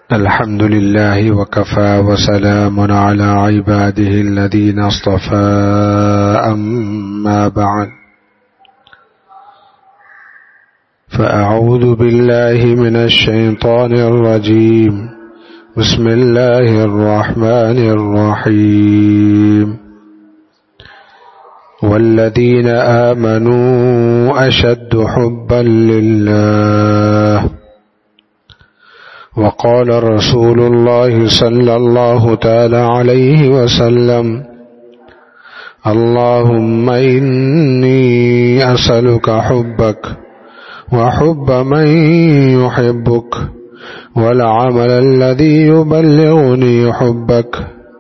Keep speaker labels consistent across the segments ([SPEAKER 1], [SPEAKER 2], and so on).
[SPEAKER 1] الحمد لله وكفى وسلام على عباده الذين اصطفى أما بعد فأعوذ بالله من الشيطان الرجيم بسم الله الرحمن الرحيم والذين آمنوا أشد حبا لله وقال رسول الله صلى الله تعالى عليه وسلم اللهم إني أسألك حبك وحب من يحبك والعمل الذي يبلغني حبك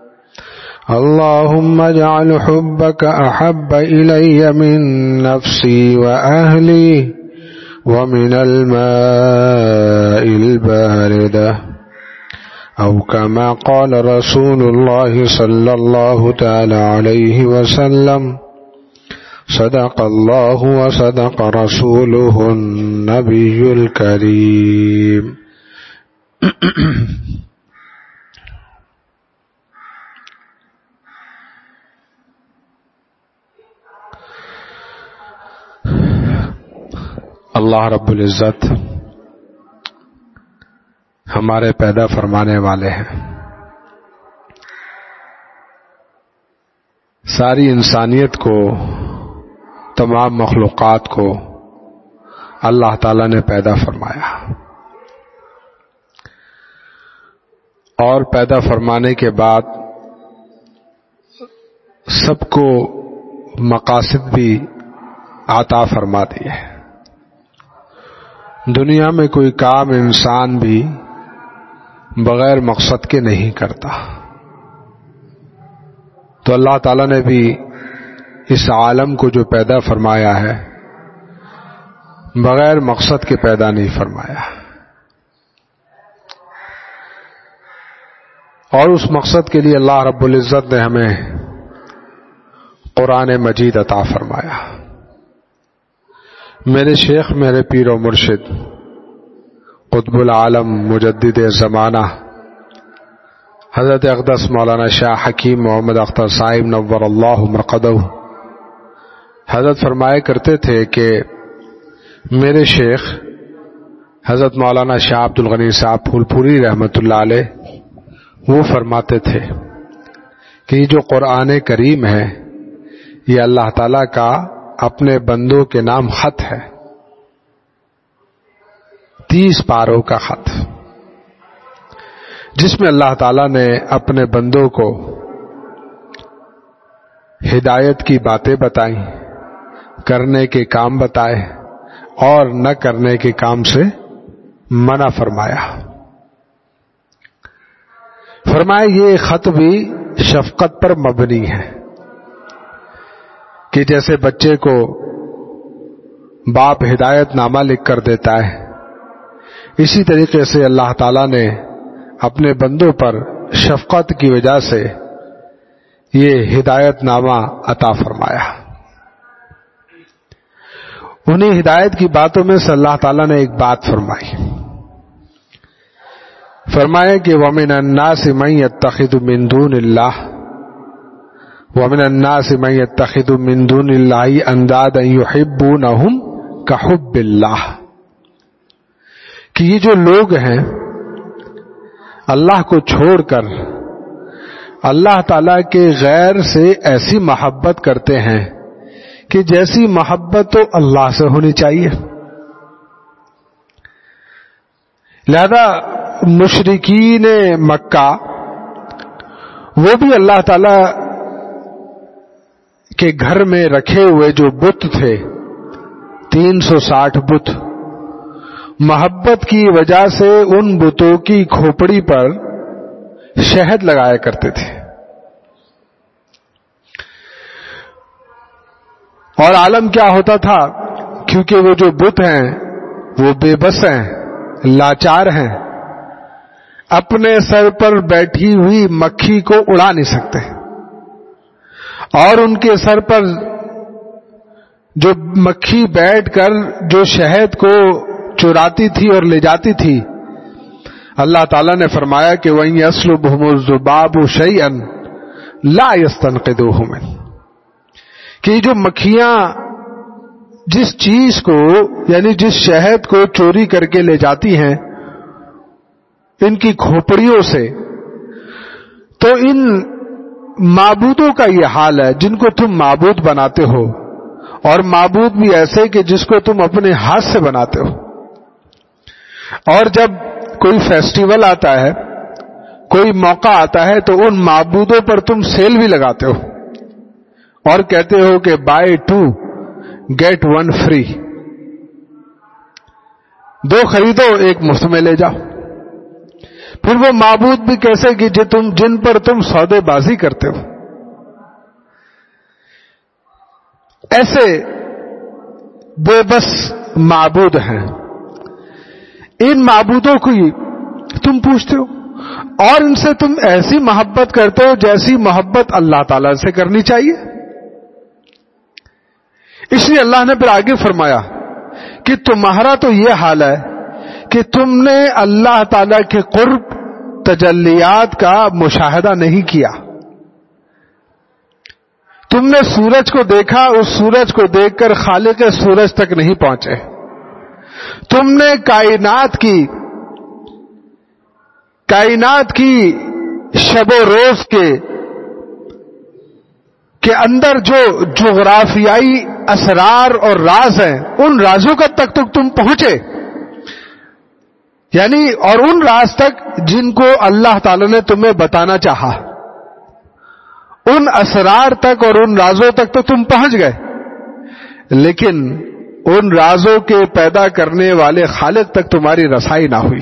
[SPEAKER 1] اللهم اجعل حبك أحب إلي من نفسي وأهلي ومن الماء البارد أو كما قال رسول الله صلى الله تعالى عليه وسلم صدق الله وصدق رسوله النبي الكريم. اللہ رب العزت ہمارے پیدا فرمانے والے ہیں. ساری انسانیت کو، تمام مخلوقات کو اللہ تعالی نے پیدا فرمایا، اور پیدا فرمانے کے بعد سب کو مقاصد بھی عطا فرما دیے. دنیا میں کوئی کام انسان بھی بغیر مقصد کے نہیں کرتا، تو اللہ تعالیٰ نے بھی اس عالم کو جو پیدا فرمایا ہے بغیر مقصد کے پیدا نہیں فرمایا، اور اس مقصد کے لیے اللہ رب العزت نے ہمیں قرآن مجید عطا فرمایا. میرے شیخ، میرے پیر و مرشد، قطب العالم مجدد زمانہ حضرت اقدس مولانا شاہ حکیم محمد اختر صاحب نور اللہ مرقدہ حضرت فرمایا کرتے تھے کہ میرے شیخ حضرت مولانا شاہ عبد الغنی صاحب پھول پوری رحمۃ اللہ علیہ وہ فرماتے تھے کہ یہ جو قرآن کریم ہے یہ اللہ تعالیٰ کا اپنے بندوں کے نام خط ہے، 30 پاروں کا خط، جس میں اللہ تعالیٰ نے اپنے بندوں کو ہدایت کی باتیں بتائیں، کرنے کے کام بتائے اور نہ کرنے کے کام سے منع فرمایا. فرمایا یہ خط بھی شفقت پر مبنی ہے کہ جیسے بچے کو باپ ہدایت نامہ لکھ کر دیتا ہے، اسی طریقے سے اللہ تعالیٰ نے اپنے بندوں پر شفقت کی وجہ سے یہ ہدایت نامہ عطا فرمایا. انہیں ہدایت کی باتوں میں سے اللہ تعالیٰ نے ایک بات فرمائی، فرمایا کہ وَمِنَ النَّاسِ مَن يَتَّخِذُ مِن دُونِ اللَّهِ وَمِنَ النَّاسِ مَن يَتَّخِذُ مِن دُونِ اللَّهِ أَندَادًا يُحِبُّونَهُمْ كَحُبِّ اللَّهِ، کہ یہ جو لوگ ہیں اللہ کو چھوڑ کر اللہ تعالیٰ کے غیر سے ایسی محبت کرتے ہیں کہ جیسی محبت تو اللہ سے ہونی چاہیے. لہذا مشرکین مکہ وہ بھی اللہ تعالیٰ کے گھر میں رکھے ہوئے جو بت تھے 360 بت، محبت کی وجہ سے ان بتوں کی کھوپڑی پر شہد لگایا کرتے تھے، اور عالم کیا ہوتا تھا، کیونکہ وہ جو بت ہیں وہ بے بس ہیں، لاچار ہیں، اپنے سر پر بیٹھی ہوئی مکھی کو اڑا نہیں سکتے، اور ان کے سر پر جو مکھی بیٹھ کر جو شہد کو چراتی تھی اور لے جاتی تھی، اللہ تعالیٰ نے فرمایا کہ وَإِن يَسْلُبْهُمُ الذُّبَابُ شَيْئًا لَا يَسْتَنقِذُوهُ مِنْهُ، کہ جو مکھیاں جس چیز کو یعنی جس شہد کو چوری کر کے لے جاتی ہیں ان کی کھوپڑیوں سے، تو ان معبودوں کا یہ حال ہے جن کو تم معبود بناتے ہو، اور معبود بھی ایسے کہ جس کو تم اپنے ہاتھ سے بناتے ہو، اور جب کوئی فیسٹیول آتا ہے، کوئی موقع آتا ہے تو ان معبودوں پر تم سیل بھی لگاتے ہو اور کہتے ہو کہ بائی 2 get 1 free، 2 خریدو 1 مفت میں لے جاؤ۔ پھر وہ معبود بھی کیسے کہ جن پر تم سودے بازی کرتے ہو۔ ایسے بے بس معبود ہیں، ان معبودوں کی تم پوچھتے ہو اور ان سے تم ایسی محبت کرتے ہو جیسی محبت اللہ تعالی سے کرنی چاہیے۔ اس لیے اللہ نے پھر آگے فرمایا کہ تمہارا تو یہ حال ہے کہ تم نے اللہ تعالی کے قرب تجلیات کا مشاہدہ نہیں کیا۔ تم نے سورج کو دیکھا، اس سورج کو دیکھ کر خالق سورج تک نہیں پہنچے۔ تم نے کائنات کی شب و روز کے اندر جو جغرافیائی اسرار اور راز ہیں ان رازوں کا تک تم پہنچے، یعنی اور ان راز تک جن کو اللہ تعالی نے تمہیں بتانا چاہا، ان اسرار تک اور ان رازوں تک تو تم پہنچ گئے، لیکن ان رازوں کے پیدا کرنے والے خالق تک تمہاری رسائی نہ ہوئی۔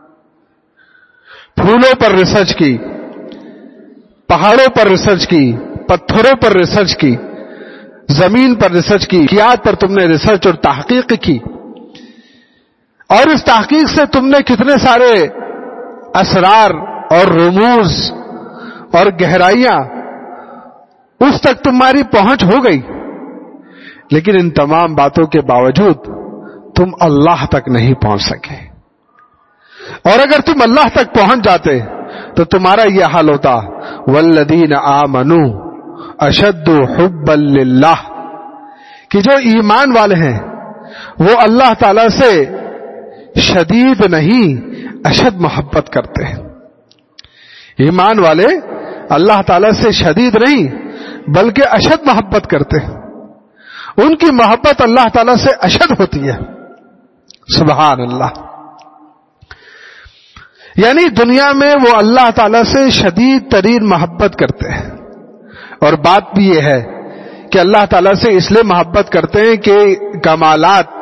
[SPEAKER 1] پھولوں پر ریسرچ کی، پہاڑوں پر ریسرچ کی، پتھروں پر ریسرچ کی، زمین پر ریسرچ کی، حیات پر تم نے ریسرچ اور تحقیق کی، اور اس تحقیق سے تم نے کتنے سارے اسرار اور رموز اور گہرائیاں اس تک تمہاری پہنچ ہو گئی، لیکن ان تمام باتوں کے باوجود تم اللہ تک نہیں پہنچ سکے۔ اور اگر تم اللہ تک پہنچ جاتے تو تمہارا یہ حال ہوتا والذین آمنوا اشد حبا للہ، کہ جو ایمان والے ہیں وہ اللہ تعالی سے شدید نہیں اشد محبت کرتے ہیں۔ ایمان والے اللہ تعالی سے شدید نہیں بلکہ اشد محبت کرتے ہیں، ان کی محبت اللہ تعالی سے اشد ہوتی ہے۔ سبحان اللہ۔ یعنی دنیا میں وہ اللہ تعالی سے شدید ترین محبت کرتے ہیں، اور بات بھی یہ ہے کہ اللہ تعالی سے اس لیے محبت کرتے ہیں کہ کمالات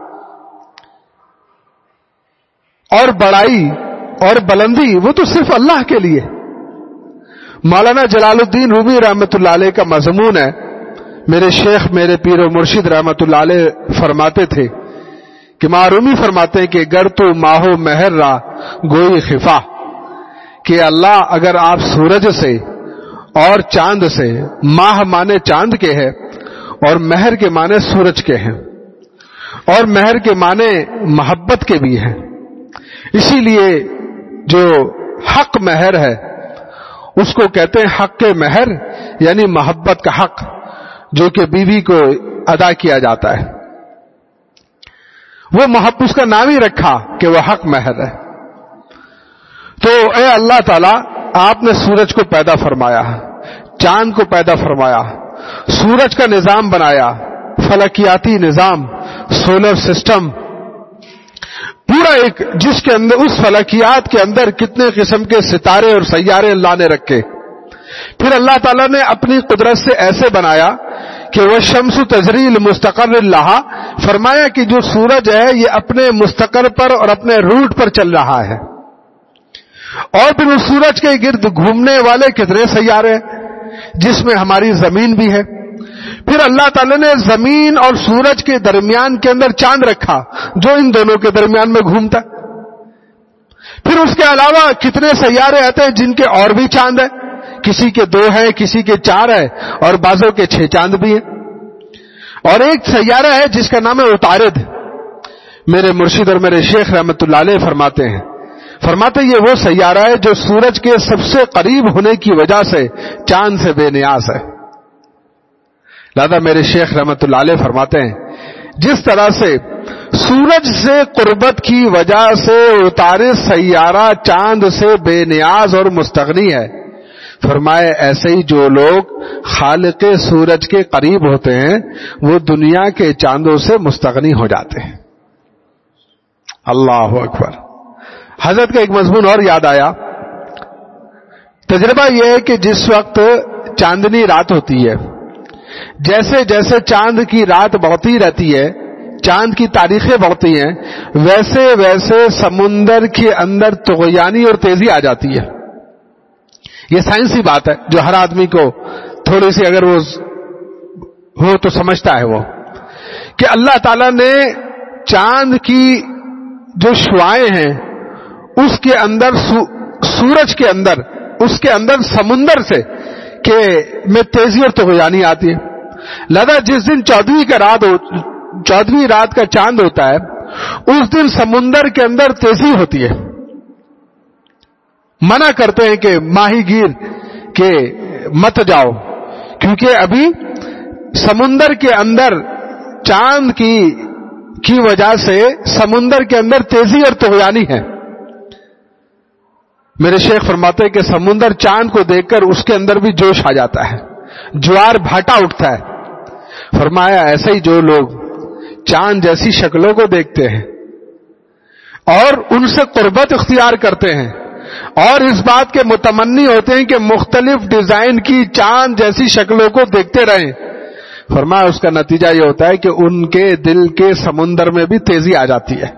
[SPEAKER 1] اور بڑائی اور بلندی وہ تو صرف اللہ کے لیے۔ مولانا جلال الدین رومی رحمۃ اللہ علیہ کا مضمون ہے، میرے شیخ میرے پیر و مرشد رحمۃ اللہ علیہ فرماتے تھے کہ رومی فرماتے ہیں کہ گر تو ماہو مہر را گوئی خفا، کہ اللہ اگر آپ سورج سے اور چاند سے، ماہ مانے چاند کے ہے اور مہر کے مانے سورج کے ہیں، اور مہر کے مانے محبت کے بھی ہیں، اسی لیے جو حق مہر ہے اس کو کہتے ہیں حق مہر، یعنی محبت کا حق جو کہ بیوی کو ادا کیا جاتا ہے، وہ محبت اس کا نام ہی رکھا کہ وہ حق مہر ہے۔ تو اے اللہ تعالی، آپ نے سورج کو پیدا فرمایا، چاند کو پیدا فرمایا، سورج کا نظام بنایا، فلکیاتی نظام، سولر سسٹم، پورا ایک جس کے اندر اس فلکیات کے اندر کتنے قسم کے ستارے اور سیارے اللہ نے رکھے۔ پھر اللہ تعالیٰ نے اپنی قدرت سے ایسے بنایا کہ وہ شمس تجری لمستقر لہا، فرمایا کہ جو سورج ہے یہ اپنے مستقر پر اور اپنے روٹ پر چل رہا ہے، اور پھر اس سورج کے گرد گھومنے والے کتنے سیارے ہیں جس میں ہماری زمین بھی ہے۔ پھر اللہ تعالیٰ نے زمین اور سورج کے درمیان کے اندر چاند رکھا جو ان دونوں کے درمیان میں گھومتا۔ پھر اس کے علاوہ کتنے سیارے آتے ہیں جن کے اور بھی چاند ہیں، کسی کے 2 ہیں، کسی کے 4 ہیں، اور بعضوں کے 6 چاند بھی ہیں۔ اور ایک سیارہ ہے جس کا نام ہے عطارد۔ میرے مرشد اور میرے شیخ رحمت اللہ علیہ فرماتے ہیں فرماتے یہ وہ سیارہ ہے جو سورج کے سب سے قریب ہونے کی وجہ سے چاند سے بے نیاز ہے. لہذا میرے شیخ رحمت اللہ علیہ فرماتے ہیں جس طرح سے سورج سے قربت کی وجہ سے عطارد سیارہ چاند سے بے نیاز اور مستغنی ہے، فرمائے ایسے ہی جو لوگ خالق سورج کے قریب ہوتے ہیں وہ دنیا کے چاندوں سے مستغنی ہو جاتے ہیں. اللہ اکبر. حضرت کا ایک مضمون اور یاد آیا. تجربہ یہ ہے کہ جس وقت چاندنی رات ہوتی ہے، جیسے جیسے چاند کی رات بڑھتی رہتی ہے، چاند کی تاریخیں بڑھتی ہیں، ویسے ویسے سمندر کے اندر طغیانی اور تیزی آ جاتی ہے. یہ سائنسی بات ہے جو ہر آدمی کو تھوڑی سی اگر وہ ہو تو سمجھتا ہے وہ کہ اللہ تعالیٰ نے چاند کی جو شعاعیں ہیں اس کے اندر سورج کے اندر اس کے اندر سمندر سے کہ میں تیزی اور طغیانی آتی ہے. لہذا جس دن 14ویں رات کا چاند ہوتا ہے اس دن سمندر کے اندر تیزی ہوتی ہے. منع کرتے ہیں کہ ماہی گیر کہ مت جاؤ، کیونکہ ابھی سمندر کے اندر چاند کی وجہ سے سمندر کے اندر تیزی اور طغیانی ہے. میرے شیخ فرماتے ہیں کہ سمندر چاند کو دیکھ کر اس کے اندر بھی جوش آ جاتا ہے، جوار بھاٹا اٹھتا ہے. فرمایا ایسے ہی جو لوگ چاند جیسی شکلوں کو دیکھتے ہیں اور ان سے قربت اختیار کرتے ہیں اور اس بات کے متمنی ہوتے ہیں کہ مختلف ڈیزائن کی چاند جیسی شکلوں کو دیکھتے رہیں، فرمایا اس کا نتیجہ یہ ہوتا ہے کہ ان کے دل کے سمندر میں بھی تیزی آ جاتی ہے.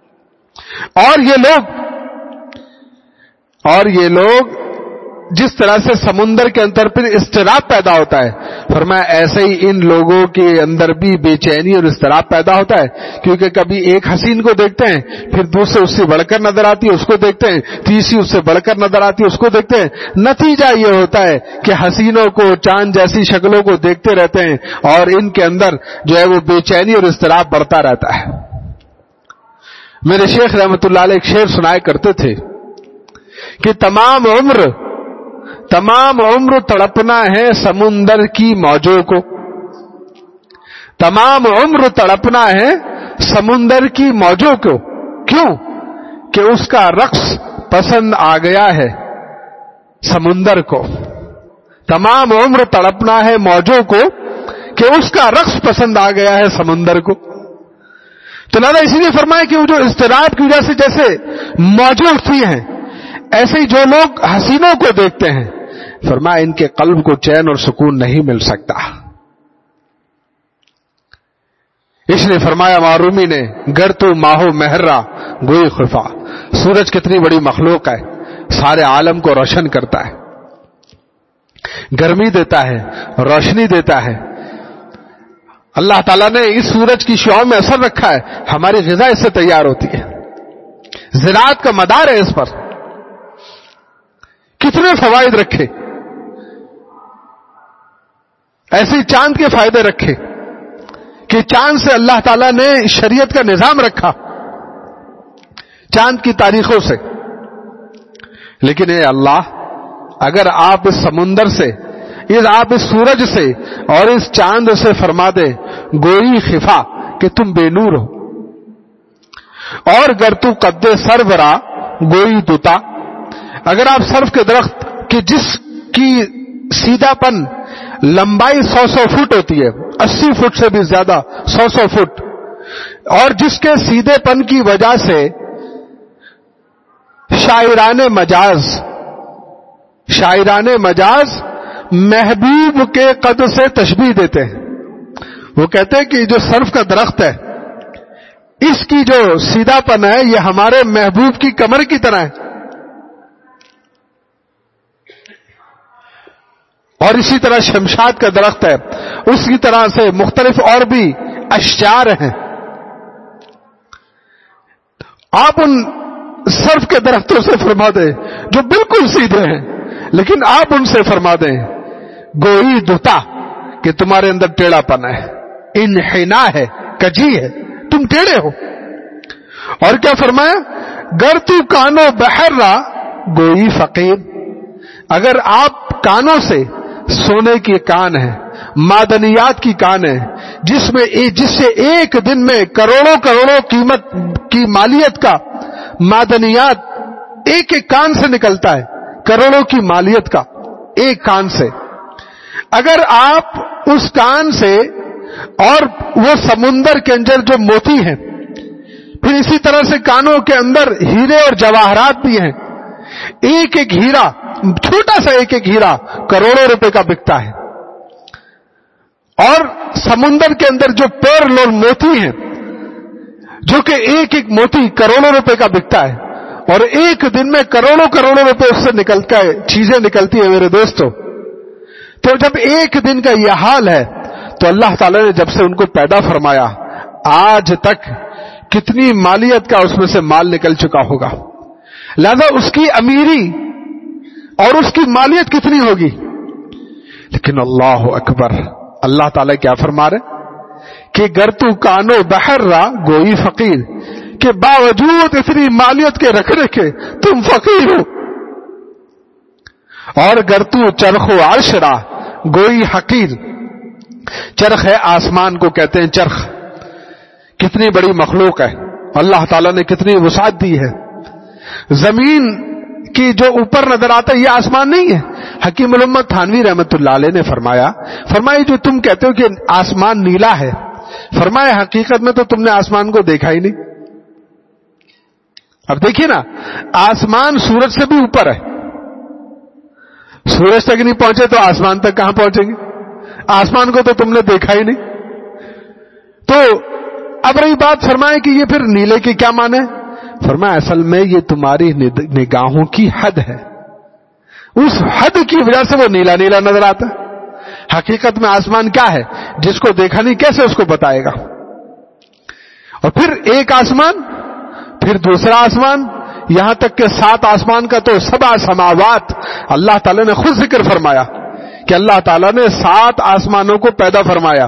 [SPEAKER 1] اور یہ لوگ جس طرح سے سمندر کے اندر پھر اضطراب پیدا ہوتا ہے، فرمایا ایسے ہی ان لوگوں کے اندر بھی بے چینی اور اضطراب پیدا ہوتا ہے، کیونکہ کبھی ایک حسین کو دیکھتے ہیں، پھر دوسرے اس سے بڑھ کر نظر آتی ہے اس کو دیکھتے ہیں، تیسری اس سے بڑھ کر نظر آتی ہے اس کو دیکھتے ہیں. نتیجہ یہ ہوتا ہے کہ حسینوں کو چاند جیسی شکلوں کو دیکھتے رہتے ہیں اور ان کے اندر جو ہے وہ بے چینی اور اضطراب بڑھتا رہتا ہے. میرے شیخ رحمت اللہ علیہ ایک شعر سنایا کرتے تھے کہ تمام عمر تڑپنا ہے سمندر کی موجوں کو، تمام عمر تڑپنا ہے سمندر کی موجوں کو. کیوں؟ کہ اس کا رقص پسند آ گیا ہے سمندر کو. تمام عمر تڑپنا ہے موجوں کو کہ اس کا رقص پسند آ گیا ہے سمندر کو. تو لہذا اسی لیے فرمایا کہ وہ جو اضطراب کی وجہ سے جیسے موجیں اٹھتی ہیں ایسے ہی جو لوگ حسینوں کو دیکھتے ہیں، فرمایا ان کے قلب کو چین اور سکون نہیں مل سکتا. اس نے فرمایا معرومی نے گر تو ماہو مہرہ گوئی خفا. سورج کتنی بڑی مخلوق ہے، سارے عالم کو روشن کرتا ہے، گرمی دیتا ہے، روشنی دیتا ہے. اللہ تعالیٰ نے اس سورج کی شعاؤں میں اثر رکھا ہے، ہماری غذا اس سے تیار ہوتی ہے، زراعت کا مدار ہے اس پر. کتنے فوائد رکھے، ایسے چاند کے فائدے رکھے کہ چاند سے اللہ تعالیٰ نے شریعت کا نظام رکھا، چاند کی تاریخوں سے. لیکن اے اللہ، اگر آپ اس سمندر سے، آپ اس سورج سے اور اس چاند سے فرما دے گوئی خفا کہ تم بے نور ہو، اور گر تو قد سربراہ گوئی دوتا، اگر آپ سرف کے درخت کہ جس کی سیدھا پن لمبائی 100 فٹ ہوتی ہے، 80 فٹ سے بھی زیادہ، 100 فٹ، اور جس کے سیدھے پن کی وجہ سے شاعران مجاز محبوب کے قد سے تشبیہ دیتے ہیں. وہ کہتے ہیں کہ جو سرف کا درخت ہے اس کی جو سیدھا پن ہے یہ ہمارے محبوب کی کمر کی طرح ہے. اور اسی طرح شمشاد کا درخت ہے، اس کی طرح سے مختلف اور بھی اشجار ہیں. آپ ان سرف کے درختوں سے فرما دیں جو بالکل سیدھے ہیں، لیکن آپ ان سے فرما دیں گوئی دتا کہ تمہارے اندر ٹیڑھا پن ہے، انحنا ہے، کجی ہے، تم ٹیڑھے ہو. اور کیا فرمایا گر تو کانو بحر را گوئی فقیر، اگر آپ کانوں سے، سونے کی کان ہے، معدنیات کی کان ہے، جس سے ایک دن میں کروڑوں قیمت کی مالیت کا معدنیات ایک ایک کان سے نکلتا ہے، کروڑوں کی مالیت کا ایک کان سے، اگر آپ اس کان سے اور وہ سمندر کے اندر جو موتی ہیں، پھر اسی طرح سے کانوں کے اندر ہیرے اور جواہرات بھی ہیں، ایک ایک ہیرا، چھوٹا سا ایک ایک ہیرا کروڑوں روپے کا بکتا ہے، اور سمندر کے اندر جو پیرل موتی ہیں جو کہ ایک ایک موتی کروڑوں روپے کا بکتا ہے، اور ایک دن میں کروڑوں روپے اس سے نکلتا ہے، چیزیں نکلتی ہیں میرے دوستو۔ تو جب ایک دن کا یہ حال ہے تو اللہ تعالی نے جب سے ان کو پیدا فرمایا آج تک کتنی مالیت کا اس میں سے مال نکل چکا ہوگا، لہذا اس کی امیری اور اس کی مالیت کتنی ہوگی۔ لیکن اللہ اکبر، اللہ تعالیٰ کیا فرما رہے کہ گر تو کانو بحر را گوئی فقیر، کہ باوجود اتنی مالیت کے رکھنے کے تم فقیر ہو، اور گر تو چرخ و عرش را گوئی حقیر، چرخ ہے آسمان کو کہتے ہیں چرخ، کتنی بڑی مخلوق ہے، اللہ تعالیٰ نے کتنی وسعت دی ہے۔ زمین کی جو اوپر نظر آتا ہے یہ آسمان نہیں ہے۔ حکیم الامت تھانوی رحمت اللہ علیہ نے فرمایا جو تم کہتے ہو کہ آسمان نیلا ہے، فرمایا حقیقت میں تو تم نے آسمان کو دیکھا ہی نہیں۔ اب دیکھیے نا، آسمان سورج سے بھی اوپر ہے، سورج تک نہیں پہنچے تو آسمان تک کہاں پہنچیں گے؟ آسمان کو تو تم نے دیکھا ہی نہیں۔ تو اب رہی بات، فرمائے کہ یہ پھر نیلے کے کیا معنی ہے؟ فرمایا اصل میں یہ تمہاری نگاہوں کی حد ہے، اس حد کی وجہ سے وہ نیلا نیلا نظر آتا ہے۔ حقیقت میں آسمان کیا ہے؟ جس کو دیکھا نہیں کیسے اس کو بتائے گا؟ اور پھر ایک آسمان، پھر دوسرا آسمان، یہاں تک کہ 7 آسمان کا تو 7 سماوات اللہ تعالیٰ نے خود ذکر فرمایا کہ اللہ تعالیٰ نے 7 آسمانوں کو پیدا فرمایا۔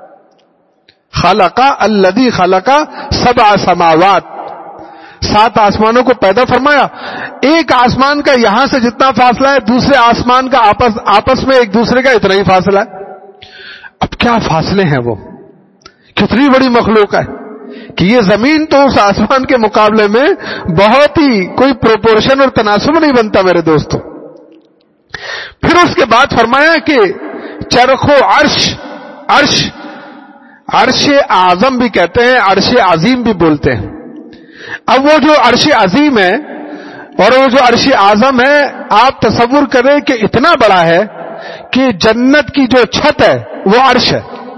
[SPEAKER 1] خلقا الذی خلقا 7 سماوات، 7 آسمانوں کو پیدا فرمایا۔ ایک آسمان کا یہاں سے جتنا فاصلہ ہے، دوسرے آسمان کا آپس میں ایک دوسرے کا اتنا ہی فاصلہ ہے۔ اب کیا فاصلے ہیں وہ، کتنی بڑی مخلوق ہے کہ یہ زمین تو اس آسمان کے مقابلے میں بہت ہی کوئی پروپورشن اور تناسب نہیں بنتا میرے دوستو۔ پھر اس کے بعد فرمایا کہ چرخ و عرش اعظم بھی کہتے ہیں، عرش عظیم بھی بولتے ہیں۔ اب وہ جو عرش عظیم ہے اور وہ جو عرش اعظم ہے، آپ تصور کریں کہ اتنا بڑا ہے کہ جنت کی جو چھت ہے وہ عرش ہے،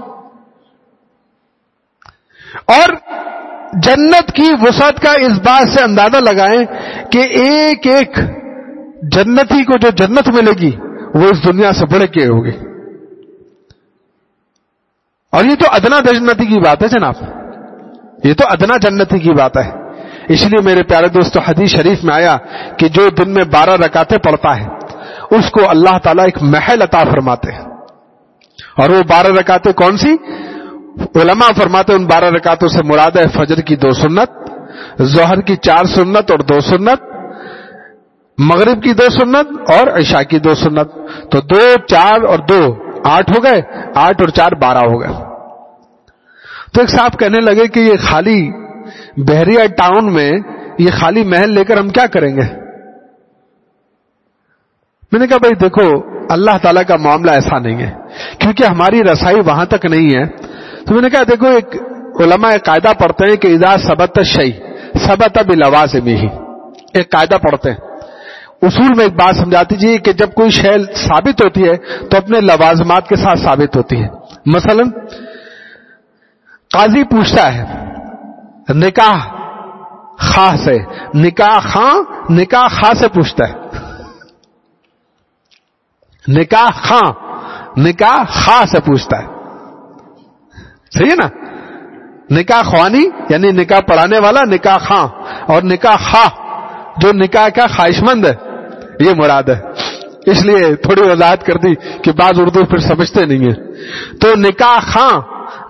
[SPEAKER 1] اور جنت کی وسعت کا اس بات سے اندازہ لگائیں کہ ایک ایک جنتی کو جو جنت ملے گی وہ اس دنیا سے بڑھ کے ہوگی، اور یہ تو ادنا جنتی کی بات ہے جناب، یہ تو ادنا جنتی کی بات ہے۔ اس لیے میرے پیارے دوستو، حدیث شریف میں آیا کہ جو دن میں 12 رکعتیں پڑھتا ہے اس کو اللہ تعالیٰ ایک محل عطا فرماتے ہیں، اور وہ 12 رکعتیں کون سی؟ علماء فرماتے ہیں ان 12 رکعتوں سے مراد ہے فجر کی 2 سنت، ظہر کی 4 سنت اور 2 سنت، مغرب کی 2 سنت اور عشاء کی 2 سنت، تو 2 4 اور 2 8 ہو گئے، 8 اور 4 12 ہو گئے۔ تو ایک صاحب کہنے لگے کہ یہ خالی بحریہ ٹاؤن میں یہ خالی محل لے کر ہم کیا کریں گے؟ میں نے کہا بھائی دیکھو، اللہ تعالیٰ کا معاملہ ایسا نہیں ہے، کیونکہ ہماری رسائی وہاں تک نہیں ہے۔ تو میں نے کہا دیکھو، ایک علماء ایک قاعدہ پڑھتے ہیں کہ اذا ثبت الشیء ثبت بلوازمہ، ایک قاعدہ پڑھتے ہیں، اصول میں ایک بات سمجھا دیجیے کہ جب کوئی شے ثابت ہوتی ہے تو اپنے لوازمات کے ساتھ ثابت ہوتی ہے۔ مثلا قاضی پوچھتا ہے نکاح خواہ سے، نکاح خواہ سے پوچھتا ہے، نکاح خواہ سے پوچھتا ہے، صحیح ہے نا؟ نکاح خوانی یعنی نکاح پڑھانے والا نکاح خواہ، اور نکاح خواہ جو نکاح کا خواہش مند ہے، یہ مراد ہے۔ اس لیے تھوڑی وضاحت کر دی کہ بعض اردو پھر سمجھتے نہیں ہیں۔ تو نکاح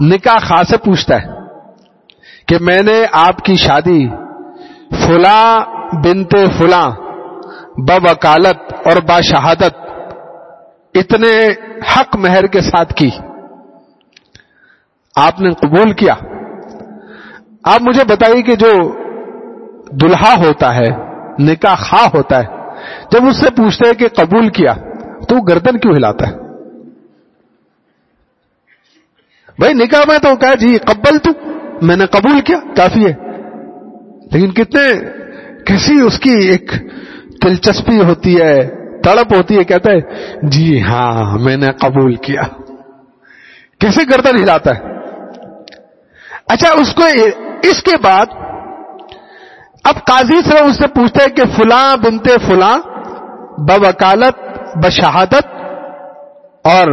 [SPEAKER 1] خواہ سے پوچھتا ہے کہ میں نے آپ کی شادی فلاں بنت فلاں بوکالت اور باشہادت اتنے حق مہر کے ساتھ کی، آپ نے قبول کیا۔ آپ مجھے بتائیے کہ جو دلہا ہوتا ہے، نکاح خواہ ہوتا ہے، جب اس سے پوچھتے ہیں کہ قبول کیا تو وہ گردن کیوں ہلاتا ہے؟ بھائی نکاح میں تو کہا جی قبل تو میں نے قبول کیا کافی ہے، لیکن کیسی اس کی ایک دلچسپی ہوتی ہے، تڑپ ہوتی ہے، کہتا ہے جی ہاں میں نے قبول کیا، کیسے گردن ہلاتا ہے۔ اچھا اس کو اس کے بعد اب قاضی سے اس سے پوچھتے ہیں کہ فلاں بنت فلاں بوکالت بشہادت اور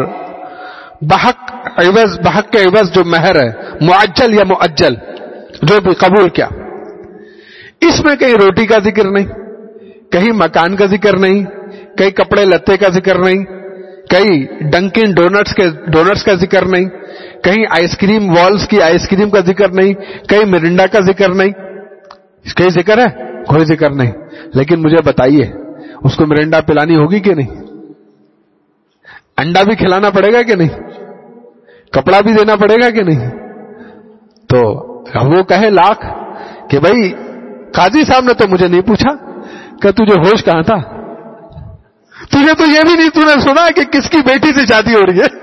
[SPEAKER 1] بحق کے عوض جو مہر ہے، معجل یا مؤجل، جو بھی قبول کیا۔ اس میں کہیں روٹی کا ذکر نہیں، کہیں مکان کا ذکر نہیں، کہیں کپڑے لتے کا ذکر نہیں، کہیں ڈنکن ڈونٹس کا ذکر نہیں، کہیں آئس کریم والز کی آئس کریم کا ذکر نہیں، کہیں مرنڈا کا ذکر نہیں۔ اس کا ذکر ہے؟ کوئی ذکر نہیں۔ لیکن مجھے بتائیے اس کو مرنڈا پلانی ہوگی کہ نہیں؟ انڈا بھی کھلانا پڑے گا کہ نہیں؟ کپڑا بھی دینا پڑے گا کہ نہیں؟ تو وہ کہے لاکھ کہ بھائی قاضی صاحب نے تو مجھے نہیں پوچھا کہ تجھے ہوش کہاں تھا، تجھے تو یہ بھی نہیں تو نے سنا کہ کس کی بیٹی سے شادی ہو رہی ہے۔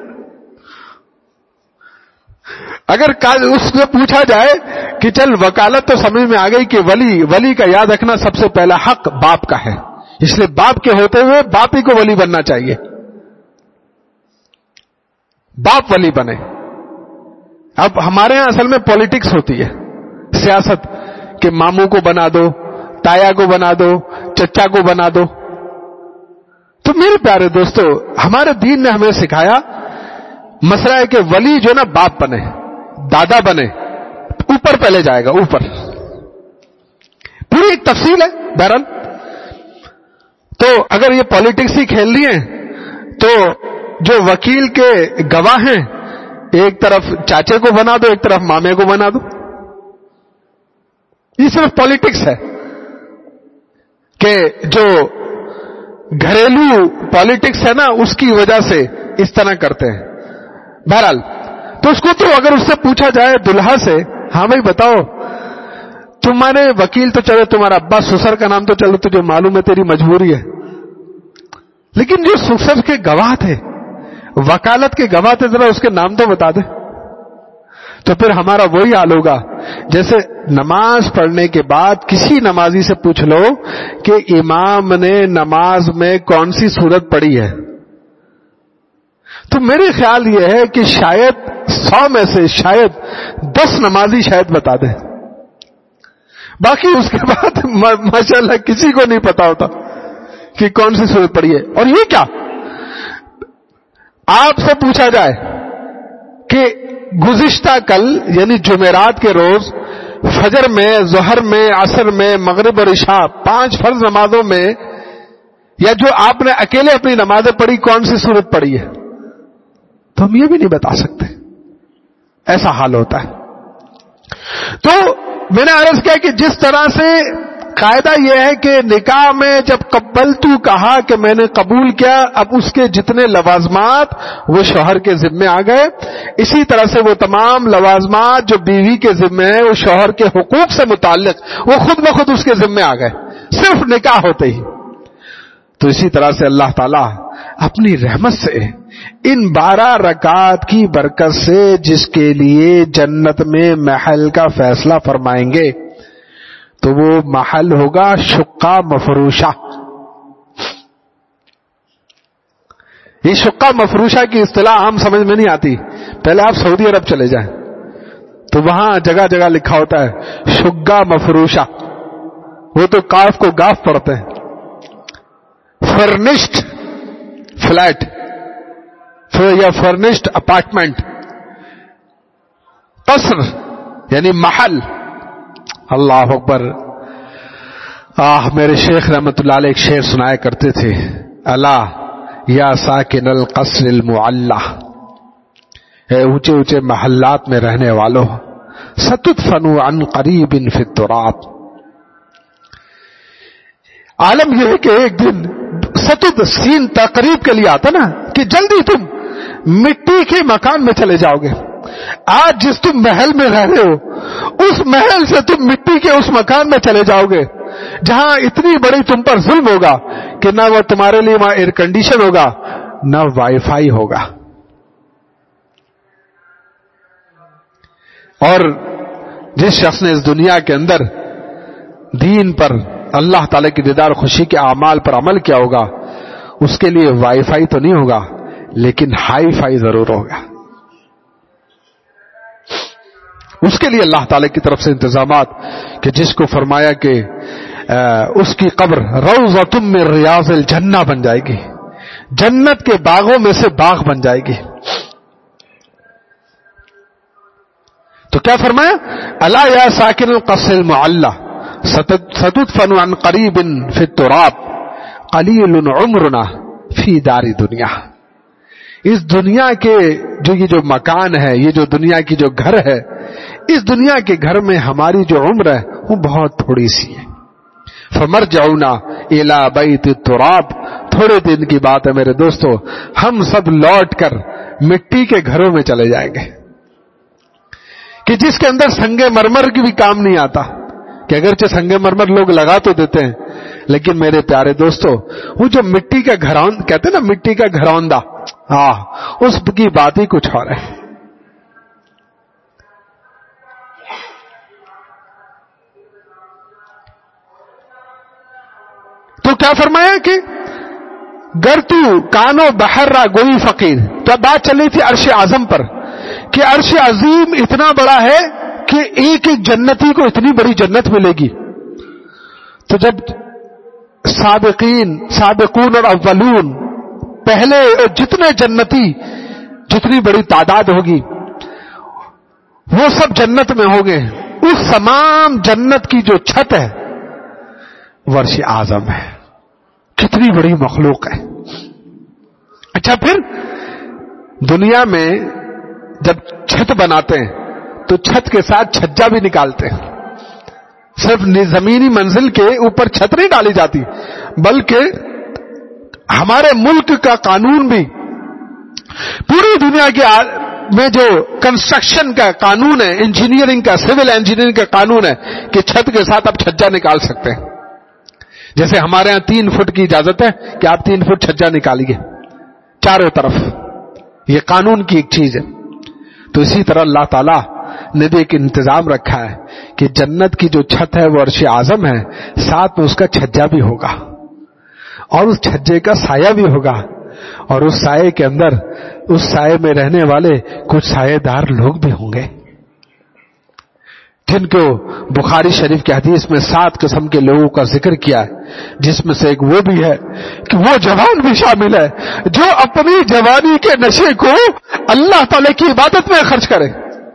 [SPEAKER 1] اگر اس سے پوچھا جائے کہ چل وکالت تو سمجھ میں آ گئی کہ ولی کا یاد رکھنا سب سے پہلا حق باپ کا ہے، اس لیے باپ کے ہوتے ہوئے باپ ہی کو ولی بننا چاہیے، باپ ولی بنے۔ اب ہمارے ہاں اصل میں پالیٹکس ہوتی ہے، سیاست، کہ ماموں کو بنا دو، تایا کو بنا دو، چچا کو بنا دو۔ تو میرے پیارے دوستو، ہمارے دین نے ہمیں سکھایا مسئلہ ہے کہ ولی جو نا باپ بنے، دادا بنے، اوپر پہلے جائے گا، اوپر پوری ایک تفصیل ہے۔ بہرحال تو اگر یہ پالیٹکس ہی کھیلنی ہے تو جو وکیل کے گواہ ہیں ایک طرف چاچے کو بنا دو، ایک طرف مامے کو بنا دو، یہ صرف پالیٹکس ہے کہ جو گھریلو پالیٹکس ہے نا اس کی وجہ سے اس طرح کرتے ہیں۔ بہرحال تو اس کو تو اگر اس سے پوچھا جائے دلہا سے، ہاں بھائی بتاؤ تمہارے وکیل تو چلو، تمہارا ابا سسر کا نام تو چلو، تجھے معلوم ہے تیری مجبوری ہے، لیکن جو سسر کے گواہ تھے، وکالت کے گواہ تھے، ذرا اس کے نام تو بتا دے۔ تو پھر ہمارا وہی حال ہوگا جیسے نماز پڑھنے کے بعد کسی نمازی سے پوچھ لو کہ امام نے نماز میں کون سی سورت پڑھی ہے، تو میرے خیال یہ ہے کہ شاید 100 میں سے شاید 10 نمازی شاید بتا دیں، باقی اس کے بعد ماشاءاللہ کسی کو نہیں پتا ہوتا کہ کون سی سورت پڑھی ہے۔ اور یہ کیا، آپ سے پوچھا جائے کہ گزشتہ کل یعنی جمعرات کے روز فجر میں، ظہر میں، عصر میں، مغرب اور عشاء 5 فرض نمازوں میں، یا جو آپ نے اکیلے اپنی نمازیں پڑھی کون سی سورت پڑھی ہے، تو ہم یہ بھی نہیں بتا سکتے، ایسا حال ہوتا ہے۔ تو میں نے عرض کیا کہ جس طرح سے قاعدہ یہ ہے کہ نکاح میں جب قبلتو کہا کہ میں نے قبول کیا، اب اس کے جتنے لوازمات وہ شوہر کے ذمے آ گئے، اسی طرح سے وہ تمام لوازمات جو بیوی کے ذمے ہیں، وہ شوہر کے حقوق سے متعلق وہ خود بخود اس کے ذمے آ گئے صرف نکاح ہوتے ہی۔ تو اسی طرح سے اللہ تعالیٰ اپنی رحمت سے ان 12 رکعات کی برکت سے جس کے لیے جنت میں محل کا فیصلہ فرمائیں گے تو وہ محل ہوگا شقہ مفروشہ۔ یہ شقہ مفروشہ کی اصطلاح عام سمجھ میں نہیں آتی، پہلے آپ سعودی عرب چلے جائیں تو وہاں جگہ جگہ لکھا ہوتا ہے شقہ مفروشہ، وہ تو کاف کو گاف پڑھتے ہیں، فرنشڈ فلیٹ یا فرنشڈ اپارٹمنٹ، قصر یعنی محل۔ اللہ اکبر۔ میرے شیخ رحمت اللہ علیہ ایک شعر سنایا کرتے تھے، الا یا ساکن القصر المعلہ، اے اونچے اونچے محلات میں رہنے والوں، ستدفنوا عن قریب فی التراب، عالم یہ ہے کہ ایک دن ستد سین تقریب کے لیے آتا نا کہ جلدی تم مٹی کے مکان میں چلے جاؤ گے. آج جس تم محل میں رہ رہے ہو اس محل سے تم مٹی کے اس مکان میں چلے جاؤ گے جہاں اتنی بڑی تم پر ظلم ہوگا کہ نہ وہ تمہارے لیے وہاں ایئر کنڈیشن ہوگا نہ وائی فائی ہوگا. اور جس شخص نے اس دنیا کے اندر دین پر اللہ تعالی کی دیدار خوشی کے اعمال پر عمل کیا ہوگا اس کے لیے وائی فائی تو نہیں ہوگا لیکن ہائی فائی ضرور ہوگا. اس کے لیے اللہ تعالی کی طرف سے انتظامات کہ جس کو فرمایا کہ اس کی قبر روضۃ من ریاض الجنہ بن جائے گی, جنت کے باغوں میں سے باغ بن جائے گی. تو کیا فرمایا, الا یا ساکن القصر المعلی ستدفن عن قریب فی التراب قلیل عمرنا فی دار دنیا. اس دنیا کے جو مکان ہے, یہ جو دنیا کی جو گھر ہے, اس دنیا کے گھر میں ہماری جو عمر ہے وہ بہت تھوڑی سی ہے. فمرجعنا الی بیت التراب, تھوڑے دن کی بات ہے میرے دوستو, ہم سب لوٹ کر مٹی کے گھروں میں چلے جائیں گے کہ جس کے اندر سنگ مرمر کی بھی کام نہیں آتا. کہ اگرچہ سنگ مرمر لوگ لگا تو دیتے ہیں لیکن میرے پیارے دوستو وہ جو مٹی کا گھرون کہتے ہیں نا, مٹی کا گھروندہ, اس کی بات ہی کچھ اور ہے. تو کیا فرمایا کہ گر تو کانو بحر را گوئی فقیر. تو اب بات چل رہی تھی عرش اعظم پر کہ عرش عظیم اتنا بڑا ہے کہ ایک ایک جنتی کو اتنی بڑی جنت ملے گی. تو جب سابقون اور اولون پہلے جتنے جنتی جتنی بڑی تعداد ہوگی وہ سب جنت میں ہوں گے, اس تمام جنت کی جو چھت ہے وہ عرش اعظم ہے. کتنی بڑی مخلوق ہے. اچھا پھر دنیا میں جب چھت بناتے ہیں تو چھت کے ساتھ چھجا بھی نکالتے ہیں. صرف زمینی منزل کے اوپر چھت نہیں ڈالی جاتی بلکہ ہمارے ملک کا قانون بھی, پوری دنیا کے میں جو کنسٹرکشن کا قانون ہے, انجینئرنگ کا, سول انجینئرنگ کا قانون ہے کہ چھت کے ساتھ آپ چھجا نکال سکتے ہیں. جیسے ہمارے ہاں 3 فٹ کی اجازت ہے کہ آپ 3 فٹ چھجا نکالیے چاروں طرف, یہ قانون کی ایک چیز ہے. تو اسی طرح اللہ تعالیٰ نے بھی ایک انتظام رکھا ہے کہ جنت کی جو چھت ہے وہ عرش اعظم ہے, ساتھ میں اس کا چھجا بھی ہوگا اور اس چھجے کا سایہ بھی ہوگا, اور اس سائے کے اندر اس سائے میں رہنے والے کچھ سایہ دار لوگ بھی ہوں گے جن کو بخاری شریف کی حدیث میں 7 قسم کے لوگوں کا ذکر کیا ہے, جس میں سے ایک وہ بھی ہے کہ وہ جوان بھی شامل ہے جو اپنی جوانی کے نشے کو اللہ تعالی کی عبادت میں خرچ کرے.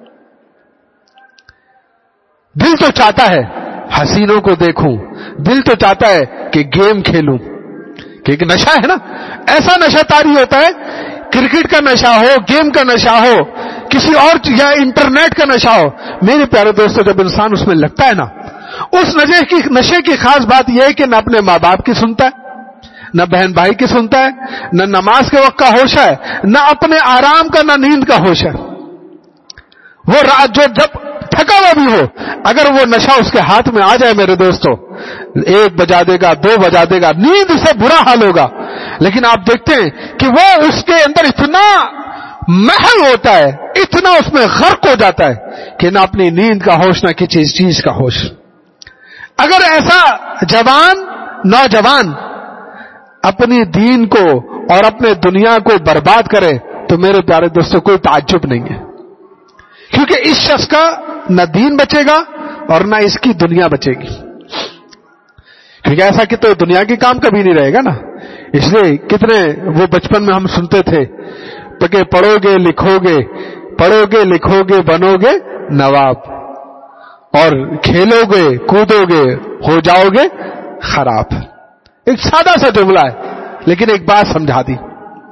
[SPEAKER 1] دل تو چاہتا ہے حسینوں کو دیکھوں, دل تو چاہتا ہے کہ گیم کھیلوں, کہ ایک نشہ ہے نا, ایسا نشہ طاری ہوتا ہے, کرکٹ کا نشہ ہو, گیم کا نشہ ہو, کسی اور یا انٹرنیٹ کا نشہ ہو. میرے پیارے دوستو جب انسان اس میں لگتا ہے نا, اس نشے کی خاص بات یہ ہے کہ نہ اپنے ماں باپ کی سنتا ہے, نہ بہن بھائی کی سنتا ہے, نہ نماز کے وقت کا ہوش ہے, نہ اپنے آرام کا, نہ نیند کا ہوش ہے. وہ رات جو جب تھکا ہوا بھی ہو, اگر وہ نشہ اس کے ہاتھ میں آ جائے میرے دوستو, 1 بجا دے گا, 2 بجا دے گا, نیند سے برا حال ہوگا. لیکن آپ دیکھتے ہیں کہ وہ اس کے اندر اتنا محل ہوتا ہے, اتنا اس میں غرق ہو جاتا ہے کہ نہ اپنی نیند کا ہوش نہ کسی چیز کا ہوش. اگر ایسا نوجوان اپنی دین کو اور اپنے دنیا کو برباد کرے تو میرے پیارے دوستوں کوئی تعجب نہیں ہے, کیونکہ اس شخص کا نہ دین بچے گا اور نہ اس کی دنیا بچے گی. کیونکہ ایسا کہ تو دنیا کے کام کبھی نہیں رہے گا نا. اس لیے کتنے وہ بچپن میں ہم سنتے تھے کہ پڑھو گے لکھو گے, پڑھو گے لکھو گے بنو گے نواب, اور کھیلو گے کودو گے ہو جاؤ گے خراب. ایک سادہ سا جملہ ہے لیکن ایک بات سمجھا دی.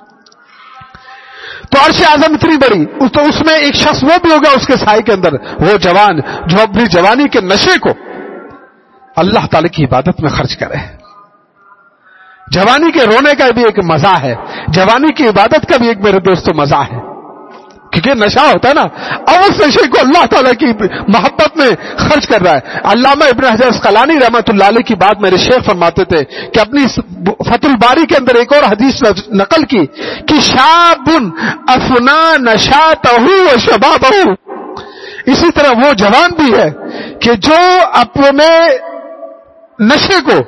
[SPEAKER 1] تو عرش اعظم اتنی بڑی, تو اس میں ایک شخص وہ بھی ہوگا اس کے سائے کے اندر, وہ جوان جو اپنی جوانی کے نشے کو اللہ تعالی کی عبادت میں خرچ کرے. جوانی کے رونے کا بھی ایک مزہ ہے، جوانی کی عبادت کا بھی ایک میرے دوستو مزہ ہے، کیونکہ نشہ ہوتا ہے نا، اب اس نشے کو اللہ تعالیٰ کی محبت میں خرچ کر رہا ہے۔ علامہ ابن حجر اسقلانی رحمۃ اللہ علیہ کی بات میرے شیخ فرماتے تھے کہ اپنی فتح الباری کے اندر ایک اور حدیث نقل کی کہ شاب افنا نشاتہ و شبابہ، اسی طرح وہ جوان بھی ہے کہ جو اپنے نشے کو،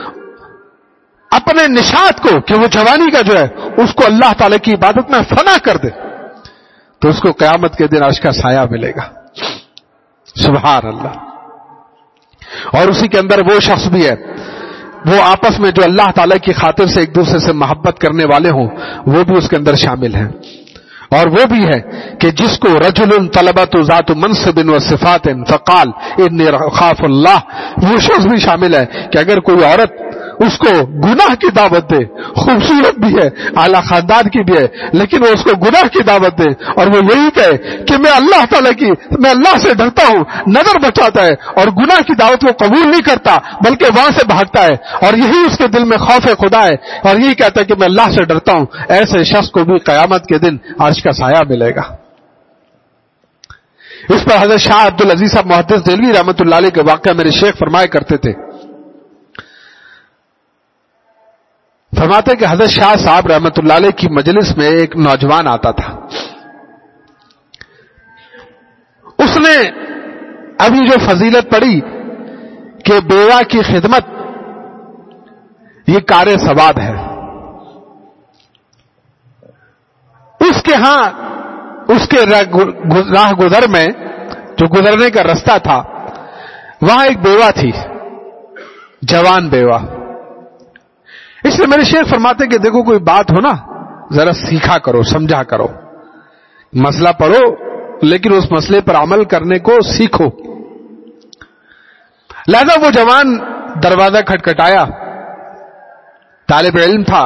[SPEAKER 1] اپنے نشاط کو، کہ وہ جوانی کا جو ہے اس کو اللہ تعالیٰ کی عبادت میں فنا کر دے تو اس کو قیامت کے دن عرش کا سایہ ملے گا۔ سبحان اللہ۔ اور اسی کے اندر وہ شخص بھی ہے، وہ آپس میں جو اللہ تعالیٰ کی خاطر سے ایک دوسرے سے محبت کرنے والے ہوں، وہ بھی اس کے اندر شامل ہیں۔ اور وہ بھی ہے کہ جس کو رجل طلبت ذات منصب و صفات فقال انی اخاف اللہ، وہ شخص بھی شامل ہے کہ اگر کوئی عورت اس کو گناہ کی دعوت دے، خوبصورت بھی ہے، اعلیٰ خاندان کی بھی ہے، لیکن وہ اس کو گناہ کی دعوت دے اور وہ یہی کہے کہ میں اللہ تعالیٰ کی، میں اللہ سے ڈرتا ہوں، نظر بچاتا ہے، اور گناہ کی دعوت وہ قبول نہیں کرتا بلکہ وہاں سے بھاگتا ہے، اور یہی اس کے دل میں خوف خدا ہے، اور یہی کہتا ہے کہ میں اللہ سے ڈرتا ہوں، ایسے شخص کو بھی قیامت کے دن عرش کا سایہ ملے گا۔ اس پر حضرت شاہ عبدالعزیز صاحب محدث دہلوی رحمۃ اللہ علیہ کے واقعہ میرے شیخ فرمایا کرتے تھے، فرماتے کہ حضرت شاہ صاحب رحمۃ اللہ علیہ کی مجلس میں ایک نوجوان آتا تھا، اس نے ابھی جو فضیلت پڑھی کہ بیوہ کی خدمت یہ کار ثواب ہے، اس کے ہاں اس کے راہ گزر میں جو گزرنے کا رستہ تھا وہاں ایک بیوہ تھی، جوان بیوہ۔ اس لیے میرے شیخ فرماتے کہ دیکھو کوئی بات ہو نا ذرا سیکھا کرو، سمجھا کرو، مسئلہ پڑھو لیکن اس مسئلے پر عمل کرنے کو سیکھو۔ لہذا وہ جوان دروازہ کھٹکھٹایا، طالب علم تھا،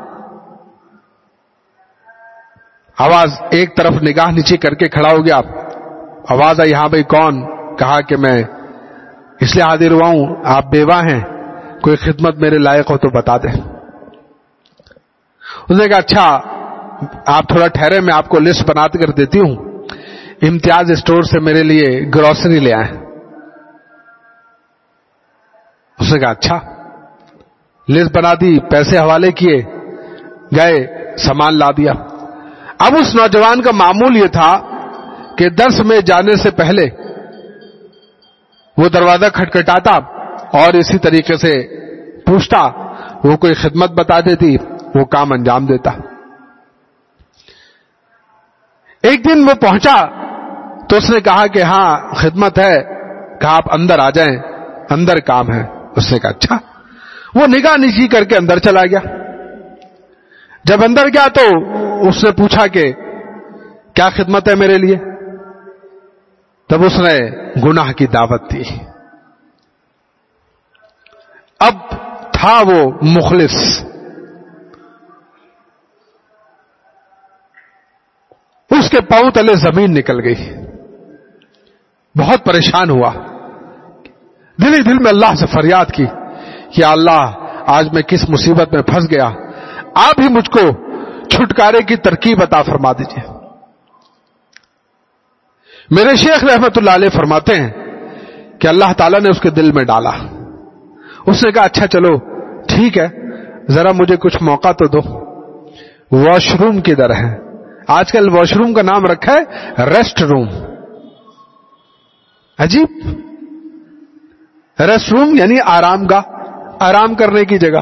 [SPEAKER 1] آواز ایک طرف نگاہ نیچے کر کے کھڑا ہو گیا، آواز آئی ہاں بھائی کون؟ کہا کہ میں اس لیے حاضر ہوا ہوں، آپ بیوہ ہیں، کوئی خدمت میرے لائق ہو تو بتا دیں۔ اس نے کہا اچھا آپ تھوڑا ٹھہرے، میں آپ کو لسٹ بنا کر دیتی ہوں، امتیاز اسٹور سے میرے لیے گروسری لے آئیں۔ اس نے کہا اچھا، لسٹ بنا دی، پیسے حوالے کیے، گئے، سامان لا دیا۔ اب اس نوجوان کا معمول یہ تھا کہ درس میں جانے سے پہلے وہ دروازہ کھٹکھٹاتا اور اسی طریقے سے پوچھتا، وہ کوئی خدمت بتا دیتی، وہ کام انجام دیتا۔ ایک دن وہ پہنچا تو اس نے کہا کہ ہاں خدمت ہے، کہا آپ اندر آ جائیں، اندر کام ہے۔ اس نے کہا اچھا، وہ نگاہ نیچی کر کے اندر چلا گیا۔ جب اندر گیا تو اس نے پوچھا کہ کیا خدمت ہے میرے لیے؟ تب اس نے گناہ کی دعوت دی۔ اب تھا وہ مخلص، اس کے پاؤں تلے زمین نکل گئی، بہت پریشان ہوا، دل ہی دل میں اللہ سے فریاد کی کہ اللہ آج میں کس مصیبت میں پھنس گیا، آپ ہی مجھ کو چھٹکارے کی ترکیب عطا فرما دیجیے۔ میرے شیخ رحمت اللہ علیہ فرماتے ہیں کہ اللہ تعالیٰ نے اس کے دل میں ڈالا، اس نے کہا اچھا چلو ٹھیک ہے، ذرا مجھے کچھ موقع تو دو۔ واش روم کدھر ہے؟ آج کل واش روم کا نام رکھا ہے ریسٹ روم۔ عجیب، ریسٹ روم یعنی آرام گاہ، آرام کرنے کی جگہ،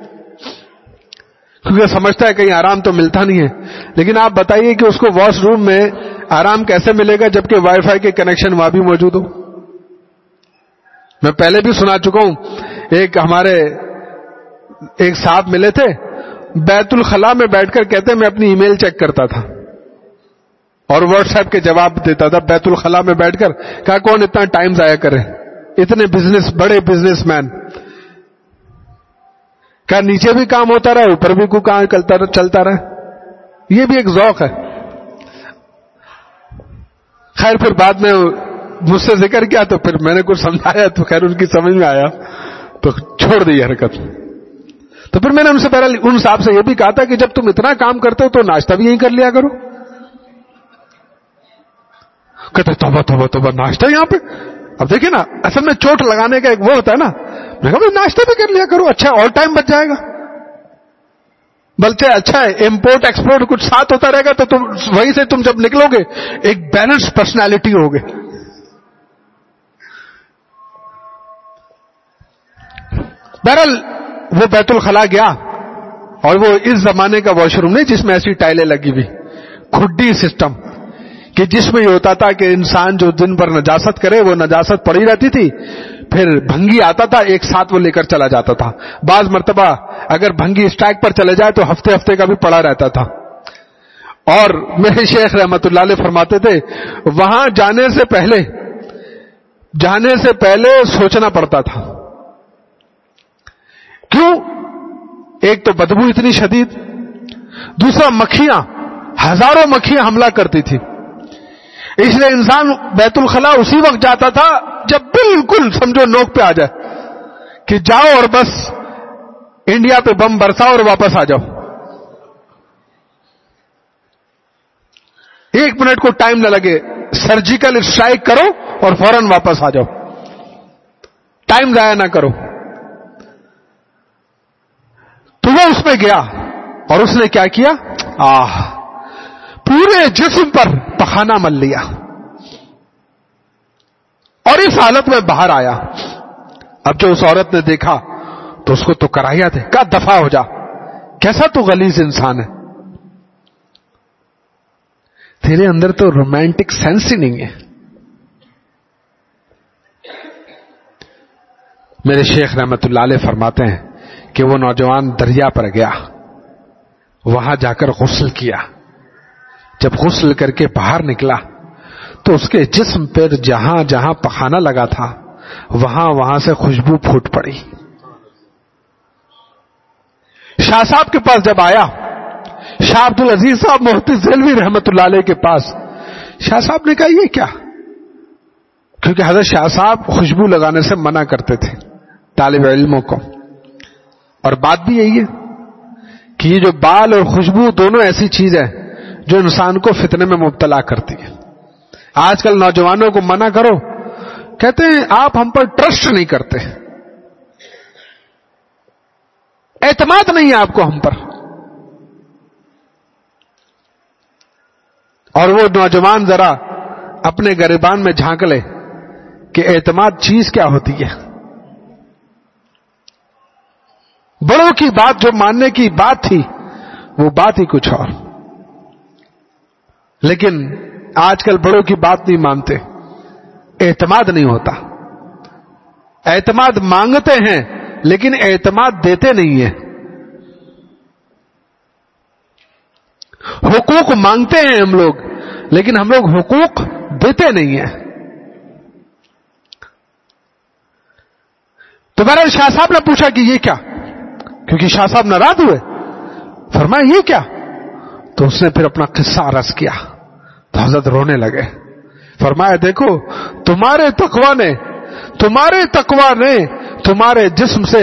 [SPEAKER 1] کیونکہ سمجھتا ہے کہیں آرام تو ملتا نہیں ہے۔ لیکن آپ بتائیے کہ اس کو واش روم میں آرام کیسے ملے گا جبکہ وائی فائی کے کنیکشن وہاں بھی موجود ہو؟ میں پہلے بھی سنا چکا ہوں، ایک ہمارے ایک صاحب ملے تھے، بیت الخلاء میں بیٹھ کر کہتے میں اپنی ای میل چیک کرتا تھا اور واٹس ایپ کے جواب دیتا تھا بیت الخلاء میں بیٹھ کر۔ کہا کون اتنا ٹائم ضائع کرے، اتنے بڑے بزنس مین۔ کہا نیچے بھی کام ہوتا رہا، اوپر بھی کوئی کام چلتا رہا، یہ بھی ایک ذوق ہے۔ خیر پھر بعد میں مجھ سے ذکر کیا تو پھر میں نے کچھ سمجھایا تو خیر ان کی سمجھ میں آیا تو چھوڑ دی حرکت۔ تو پھر میں نے ان سے بہرحال ان صاحب سے یہ بھی کہا تھا کہ جب تم اتنا کام کرتے ہو تو ناشتہ بھی یہیں کر لیا کرو. کہتے توبہ توبہ توبہ ناشتہ یہاں پہ. اب دیکھیں نا, اصل میں چوٹ لگانے کا ایک وہ ہوتا ہے نا. میں کہا ناشتہ بھی کر لیا کرو, اچھا اور ٹائم بچ جائے گا. بلکہ اچھا ہے امپورٹ ایکسپورٹ کچھ ساتھ ہوتا رہے گا تو تم وہیں سے تم جب نکلو گے ایک بیلنس پرسنالٹی ہوگے. بہرحال وہ بیت الخلا گیا اور وہ اس زمانے کا واش روم نہیں جس میں ایسی ٹائلیں لگی ہوئی, کھڈی سسٹم, کہ جس میں یہ ہوتا تھا کہ انسان جو دن پر نجاست کرے وہ نجاست پڑی رہتی تھی, پھر بھنگی آتا تھا ایک ساتھ وہ لے کر چلا جاتا تھا. بعض مرتبہ اگر بھنگی اسٹائک پر چلے جائے تو ہفتے ہفتے کا بھی پڑا رہتا تھا. اور میرے شیخ رحمت اللہ علیہ فرماتے تھے وہاں جانے سے پہلے سوچنا پڑتا تھا. کیوں؟ ایک تو بدبو اتنی شدید, دوسرا مکھیاں, ہزاروں مکھیاں حملہ کرتی تھی. اس لیے انسان بیت الخلا اسی وقت جاتا تھا جب بالکل سمجھو نوک پہ آ جائے کہ جاؤ اور بس انڈیا پہ بم برساؤ اور واپس آ جاؤ. 1 منٹ کو ٹائم نہ لگے, سرجیکل اسٹرائک کرو اور فوراً واپس آ جاؤ, ٹائم ضائع نہ کرو. تو وہ اس میں گیا اور اس نے کیا کیا, پورے جسم پر پخانہ مل لیا اور اس حالت میں باہر آیا. اب جو اس عورت نے دیکھا تو اس کو تو کراہیت ہے, کہا دفع ہو جا, کیسا تو غلیظ انسان ہے, تیرے اندر تو رومانٹک سینس ہی نہیں ہے. میرے شیخ رحمت اللہ علیہ فرماتے ہیں کہ وہ نوجوان دریا پر گیا, وہاں جا کر غسل کیا. جب غسل کر کے باہر نکلا تو اس کے جسم پر جہاں جہاں پخانہ لگا تھا وہاں سے خوشبو پھوٹ پڑی. شاہ صاحب کے پاس جب آیا, شاہ عبد العزیز صاحب مفتی دہلوی رحمت اللہ علیہ کے پاس, شاہ صاحب نے کہا یہ کیا؟ کیونکہ حضرت شاہ صاحب خوشبو لگانے سے منع کرتے تھے طالب علموں کو. اور بات بھی یہی ہے کہ یہ جو بال اور خوشبو دونوں ایسی چیز ہے جو انسان کو فتنے میں مبتلا کرتی ہے. آج کل نوجوانوں کو منع کرو, کہتے ہیں آپ ہم پر ٹرسٹ نہیں کرتے, اعتماد نہیں ہے آپ کو ہم پر. اور وہ نوجوان ذرا اپنے گریبان میں جھانک لے کہ اعتماد چیز کیا ہوتی ہے. بڑوں کی بات جو ماننے کی بات تھی وہ بات ہی کچھ اور. لیکن آج کل بڑوں کی بات نہیں مانتے, اعتماد نہیں ہوتا. اعتماد مانگتے ہیں لیکن اعتماد دیتے نہیں ہیں. حقوق مانگتے ہیں ہم لوگ لیکن ہم لوگ حقوق دیتے نہیں ہیں. تو بہرحال شاہ صاحب نے پوچھا کہ یہ کیا, کیونکہ شاہ صاحب ناراض ہوئے. فرمایا یہ کیا؟ تو اس نے پھر اپنا قصہ عرض کیا تو حضرت رونے لگے. فرمایا دیکھو تمہارے تقوی نے تمہارے جسم سے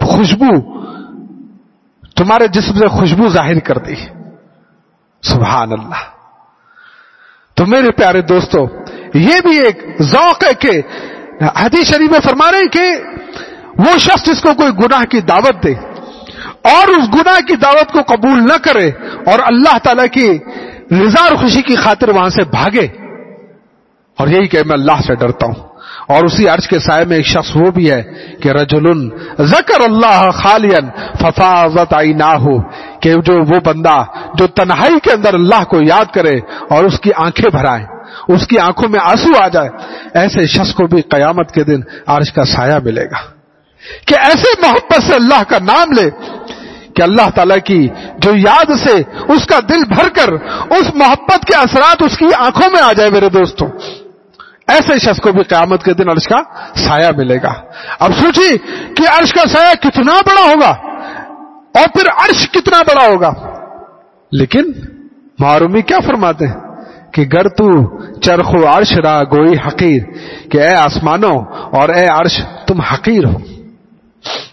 [SPEAKER 1] خوشبو ظاہر کر دی. سبحان اللہ. تو میرے پیارے دوستو, یہ بھی ایک ذوق ہے کہ حدیث شریف میں فرما رہے ہیں کہ وہ شخص جس کو کوئی گناہ کی دعوت دے اور اس گناہ کی دعوت کو قبول نہ کرے اور اللہ تعالی کی رضا اور خوشی کی خاطر وہاں سے بھاگے, اور یہی کہ میں اللہ سے ڈرتا ہوں. اور اسی عرش کے سائے میں ایک شخص وہ بھی ہے کہ رجل ذکر اللہ خالیا ففاضت عیناہ, کہ جو وہ بندہ جو تنہائی کے اندر اللہ کو یاد کرے اور اس کی آنکھیں بھرائے, اس کی آنکھوں میں آنسو آ جائے, ایسے شخص کو بھی قیامت کے دن عرش کا سایہ ملے گا. کہ ایسے محبت سے اللہ کا نام لے کہ اللہ تعالیٰ کی جو یاد سے اس کا دل بھر کر اس محبت کے اثرات اس کی آنکھوں میں آ جائے. میرے دوستوں, ایسے شخص کو بھی قیامت کے دن عرش کا سایہ ملے گا. اب سوچیے کہ عرش کا سایہ کتنا بڑا ہوگا اور پھر عرش کتنا بڑا ہوگا. لیکن معرومی کیا فرماتے ہیں کہ گر تو چرخ و عرش را گوئی حقیر, کہ اے آسمانوں اور اے عرش تم حقیر ہو.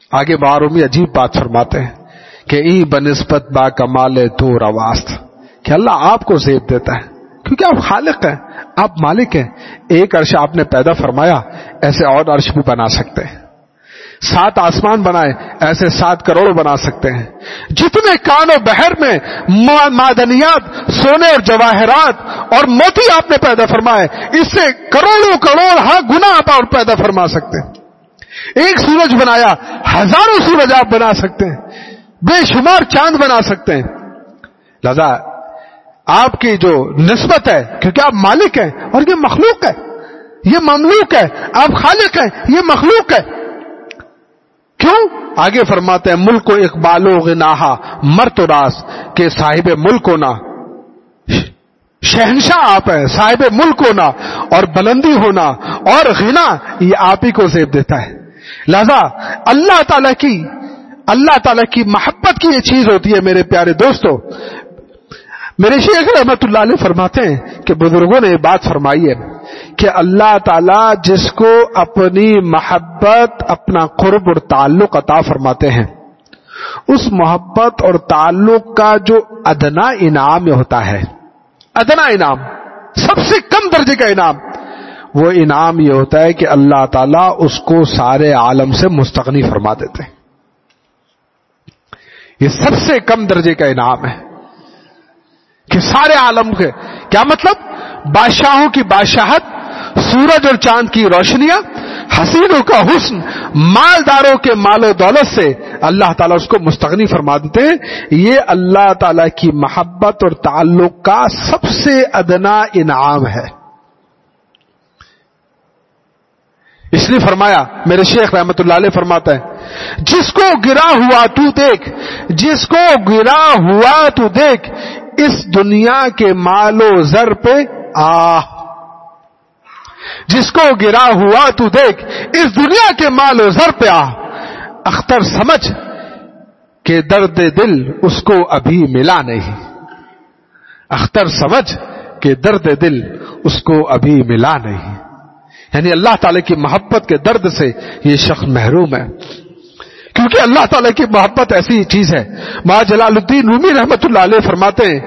[SPEAKER 1] آگے بارومی عجیب بات فرماتے ہیں کہ ای بنسبت با کمال تو رواست، کہ اللہ آپ کو زیب دیتا ہے کیونکہ آپ خالق ہیں، آپ مالک ہیں. ایک عرش آپ نے پیدا فرمایا، ایسے اور عرش بھی بنا سکتے ہیں. 7 آسمان بنائے، ایسے 7 کروڑ بنا سکتے ہیں. جتنے کان و بحر میں معدنیات، سونے اور جواہرات اور موتی آپ نے پیدا فرمائے، اس سے کروڑوں کروڑ گنا آپ اور پیدا فرما سکتے ہیں. ایک سورج بنایا، ہزاروں سورج آپ بنا سکتے ہیں، بے شمار چاند بنا سکتے ہیں. لہذا آپ کی جو نسبت ہے، کیونکہ آپ مالک ہیں اور یہ مخلوق ہے، یہ مملوک ہے، آپ خالق ہیں، یہ مخلوق ہے. کیوں؟ آگے فرماتے ہیں ملک و اقبال و غناہا مرت و راس، کہ صاحب ملک ہونا، شہنشاہ آپ ہیں، صاحب ملک ہونا اور بلندی ہونا اور غنا، یہ آپ ہی کو زیب دیتا ہے. لہذا اللہ تعالیٰ کی محبت کی یہ چیز ہوتی ہے. میرے پیارے دوستو، میرے شیخ رحمت اللہ علیہ فرماتے ہیں کہ بزرگوں نے یہ بات فرمائی ہے کہ اللہ تعالیٰ جس کو اپنی محبت، اپنا قرب اور تعلق عطا فرماتے ہیں، اس محبت اور تعلق کا جو ادنا انعام ہوتا ہے، ادنا انعام، سب سے کم درجے کا انعام، وہ انعام یہ ہوتا ہے کہ اللہ تعالیٰ اس کو سارے عالم سے مستغنی فرما دیتے ہیں. یہ سب سے کم درجے کا انعام ہے کہ سارے عالم کے، کیا مطلب؟ بادشاہوں کی بادشاہت، سورج اور چاند کی روشنیاں، حسینوں کا حسن، مالداروں کے مال و دولت سے اللہ تعالیٰ اس کو مستغنی فرما دیتے ہیں. یہ اللہ تعالیٰ کی محبت اور تعلق کا سب سے ادنا انعام ہے. اس لیے فرمایا، میرے شیخ رحمت اللہ علیہ فرماتا ہے، جس کو گرا ہوا تو دیکھ، جس کو گرا ہوا تو دیکھ، اس دنیا کے مال و زر پہ آ. جس کو گرا ہوا تو دیکھ، اس دنیا کے مال و زر پہ آ. اختر سمجھ کہ درد دل اس کو ابھی ملا نہیں. اختر سمجھ کہ درد دل اس کو ابھی ملا نہیں. یعنی اللہ تعالی کی محبت کے درد سے یہ شخص محروم ہے، کیونکہ اللہ تعالی کی محبت ایسی چیز ہے. ماں جلال الدین رومی رحمت اللہ علیہ فرماتے ہیں،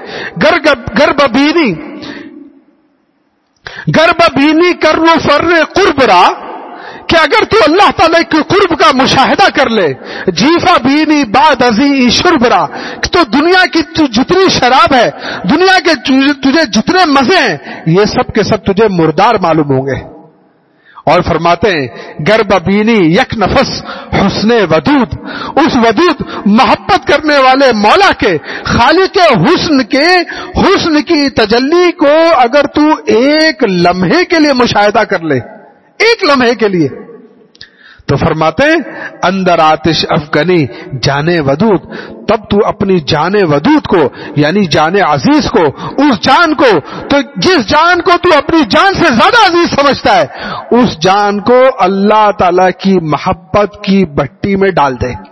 [SPEAKER 1] گرب بینی کرو فر قرب را، کہ اگر تو اللہ تعالی کے قرب کا مشاہدہ کر لے، جیفا بینی بعد ازی شرب را، تو دنیا کی جتنی شراب ہے، دنیا کے تجھے جتنے مزے ہیں، یہ سب کے سب تجھے مردار معلوم ہوں گے. اور فرماتے ہیں گرب بینی یک نفس حسن ودود، اس ودود محبت کرنے والے مولا کے، خالق کے حسن کی تجلی کو اگر تو ایک لمحے کے لیے مشاہدہ کر لے، ایک لمحے کے لیے، تو فرماتے ہیں اندر آتش افغنی جانے ودود، تب تو اپنی جان ودود کو، یعنی جان عزیز کو، اس جان کو، تو جس جان کو تو اپنی جان سے زیادہ عزیز سمجھتا ہے، اس جان کو اللہ تعالی کی محبت کی بھٹی میں ڈال دے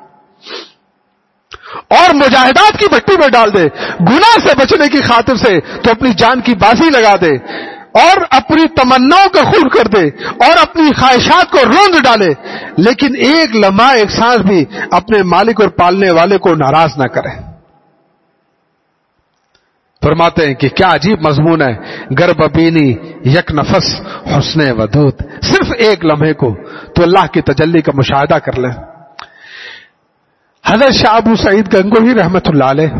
[SPEAKER 1] اور مجاہدات کی بھٹی میں ڈال دے. گناہ سے بچنے کی خاطر سے تو اپنی جان کی بازی لگا دے اور اپنی تمناؤں کو خور کر دے اور اپنی خواہشات کو روند ڈالے، لیکن ایک لمحہ، ایک سانس بھی اپنے مالک اور پالنے والے کو ناراض نہ کرے. فرماتے ہیں کہ کیا عجیب مضمون ہے، گرب بینی یک نفس حسن ودود، صرف ایک لمحے کو تو اللہ کی تجلی کا مشاہدہ کر لیں. حضرت شاہ ابو سعید گنگوہی رحمت اللہ علیہ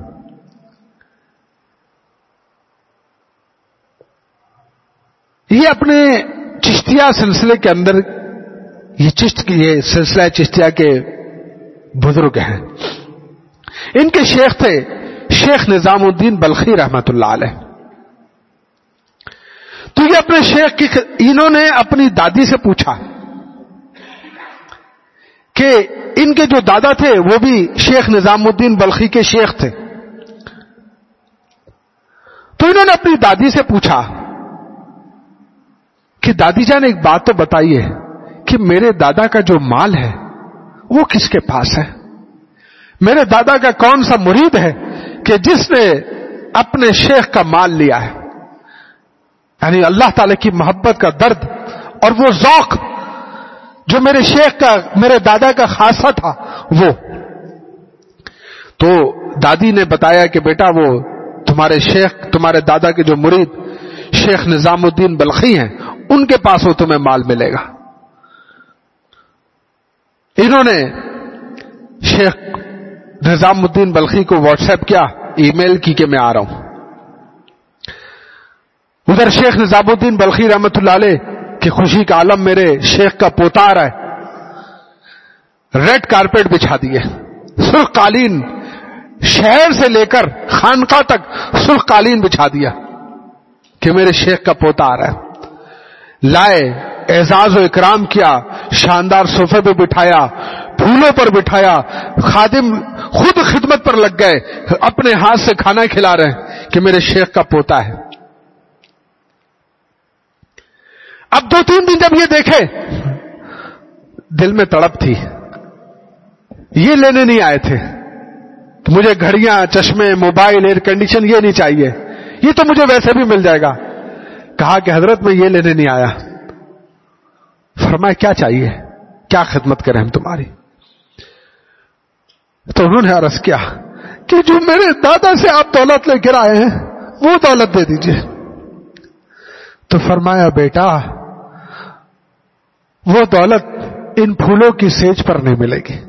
[SPEAKER 1] یہ اپنے چشتیہ سلسلے کے اندر، یہ سلسلہ چشتیہ کے بزرگ ہیں. ان کے شیخ تھے شیخ نظام الدین بلخی رحمت اللہ علیہ. تو یہ اپنے شیخ کی، انہوں نے اپنی دادی سے پوچھا کہ ان کے جو دادا تھے وہ بھی شیخ نظام الدین بلخی کے شیخ تھے. تو انہوں نے اپنی دادی سے پوچھا کہ دادی جان ایک بات تو بتائیے کہ میرے دادا کا جو مال ہے وہ کس کے پاس ہے؟ میرے دادا کا کون سا مرید ہے کہ جس نے اپنے شیخ کا مال لیا ہے؟ یعنی اللہ تعالی کی محبت کا درد اور وہ ذوق جو میرے شیخ کا, میرے دادا کا خاصہ تھا وہ. تو دادی نے بتایا کہ بیٹا وہ تمہارے شیخ, تمہارے دادا کے جو مرید شیخ نظام الدین بلخی ہیں, ان کے پاس وہ تمہیں مال ملے گا. انہوں نے شیخ نظام الدین بلخی کو واٹس ایپ کیا, ای میل کی کہ میں آ رہا ہوں. ادھر شیخ نظام الدین بلخی رحمت اللہ علیہ کی خوشی کا عالم, میرے شیخ کا پوتا آ رہا ہے. ریڈ کارپیٹ بچھا دیے, سرخ قالین, شہر سے لے کر خانقاہ تک سرخ قالین بچھا دیا کہ میرے شیخ کا پوتا آ رہا ہے. لائے, اعزاز و اکرام کیا, شاندار صوفے پہ بٹھایا, پھولوں پر بٹھایا, خادم خود خدمت پر لگ گئے, اپنے ہاتھ سے کھانا کھلا رہے ہیں کہ میرے شیخ کا پوتا ہے. اب 2-3 دن جب یہ دیکھے, دل میں تڑپ تھی. یہ لینے نہیں آئے تھے, مجھے گھڑیاں, چشمے, موبائل, ایئر کنڈیشن یہ نہیں چاہیے, یہ تو مجھے ویسے بھی مل جائے گا. کہا کہ حضرت میں یہ لینے نہیں آیا. فرمایا کیا چاہیے, کیا خدمت کریں ہم تمہاری. تو انہوں نے عرض کیا کہ جو میرے دادا سے آپ دولت لے کر آئے ہیں وہ دولت دے دیجئے. تو فرمایا بیٹا وہ دولت ان پھولوں کی سیج پر نہیں ملے گی,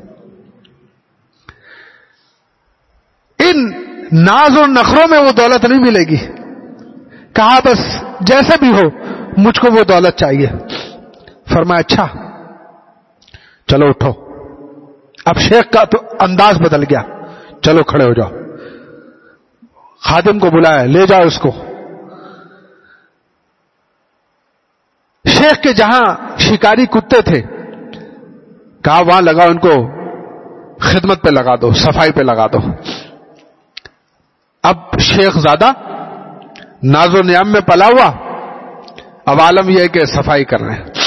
[SPEAKER 1] ان ناز و نخروں میں وہ دولت نہیں ملے گی. کہا بس جیسے بھی ہو مجھ کو وہ دولت چاہیے. فرمایا اچھا چلو اٹھو. اب شیخ کا تو انداز بدل گیا, چلو کھڑے ہو جاؤ. خادم کو بلایا, لے جاؤ اس کو. شیخ کے جہاں شکاری کتے تھے, کہا وہاں لگاؤ, ان کو خدمت پہ لگا دو, صفائی پہ لگا دو. اب شیخ زادہ ناز و نعم میں پلا ہوا, اب عالم یہ ہے کہ صفائی کر رہے ہیں.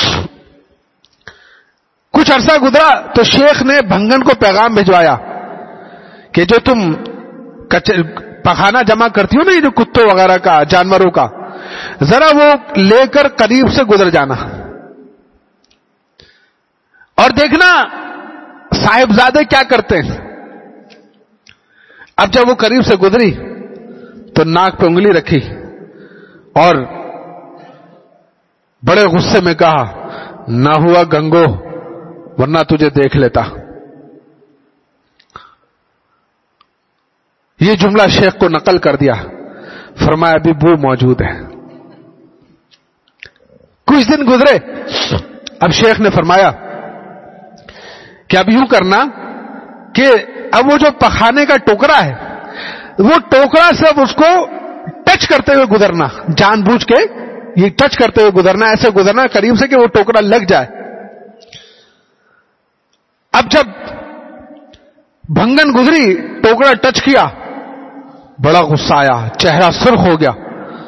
[SPEAKER 1] کچھ عرصہ گزرا تو شیخ نے بھنگن کو پیغام بھجوایا کہ جو تم پخانہ جمع کرتی ہو نا, یہ جو کتوں وغیرہ کا, جانوروں کا, ذرا وہ لے کر قریب سے گزر جانا اور دیکھنا صاحبزادے کیا کرتے ہیں. اب جب وہ قریب سے گزری تو ناک پہ انگلی رکھی اور بڑے غصے میں کہا, نہ ہوا گنگو ورنہ تجھے دیکھ لیتا. یہ جملہ شیخ کو نقل کر دیا. فرمایا ابھی بو موجود ہے. کچھ دن گزرے, اب شیخ نے فرمایا کہ اب یوں کرنا کہ اب وہ جو پخانے کا ٹوکرا ہے وہ ٹوکرا سے اب اس کو ٹچ کرتے ہوئے گزرنا, جان بوجھ کے یہ ٹچ کرتے ہوئے گزرنا, ایسے گزرنا قریب سے کہ وہ ٹوکرا لگ جائے. اب جب بھنگن گزری, ٹوکرا ٹچ کیا, بڑا غصہ آیا, چہرہ سرخ ہو گیا.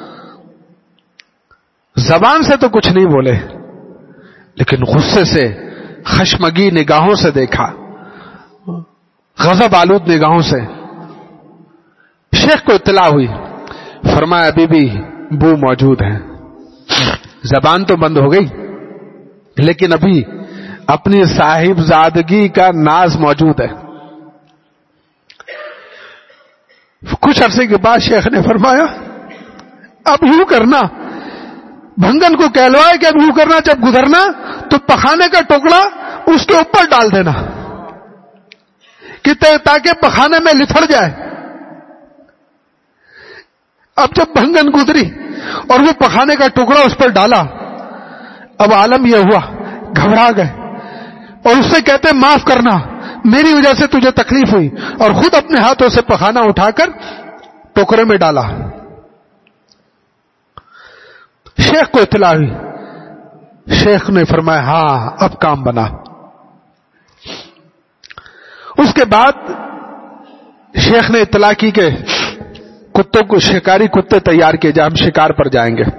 [SPEAKER 1] زبان سے تو کچھ نہیں بولے لیکن غصے سے, خشمگی نگاہوں سے دیکھا, غضب آلود نگاہوں سے. شیخ کو اطلاع ہوئی. فرمایا ابھی بھی بو موجود ہے, زبان تو بند ہو گئی لیکن ابھی اپنی صاحبزادگی کا ناز موجود ہے. کچھ عرصے کے بعد شیخ نے فرمایا اب یوں کرنا, بھنگن کو کہلوائے کہ اب یوں کرنا, جب گزرنا تو پخانے کا ٹکڑا اس کے اوپر ڈال دینا کہ تاکہ پخانے میں لتھڑ جائے. اب جب بھنگن گزری اور وہ پخانے کا ٹکڑا اس پر ڈالا, اب عالم یہ ہوا, گھبرا گئے اور اس سے کہتے معاف کرنا, میری وجہ سے تجھے تکلیف ہوئی, اور خود اپنے ہاتھوں سے پخانا اٹھا کر ٹوکرے میں ڈالا. شیخ کو اطلاع ہوئی. شیخ نے فرمایا ہاں اب کام بنا. اس کے بعد شیخ نے اطلاع کی کہ کتوں کو, شکاری کتے تیار کیے جائے, ہم شکار پر جائیں گے.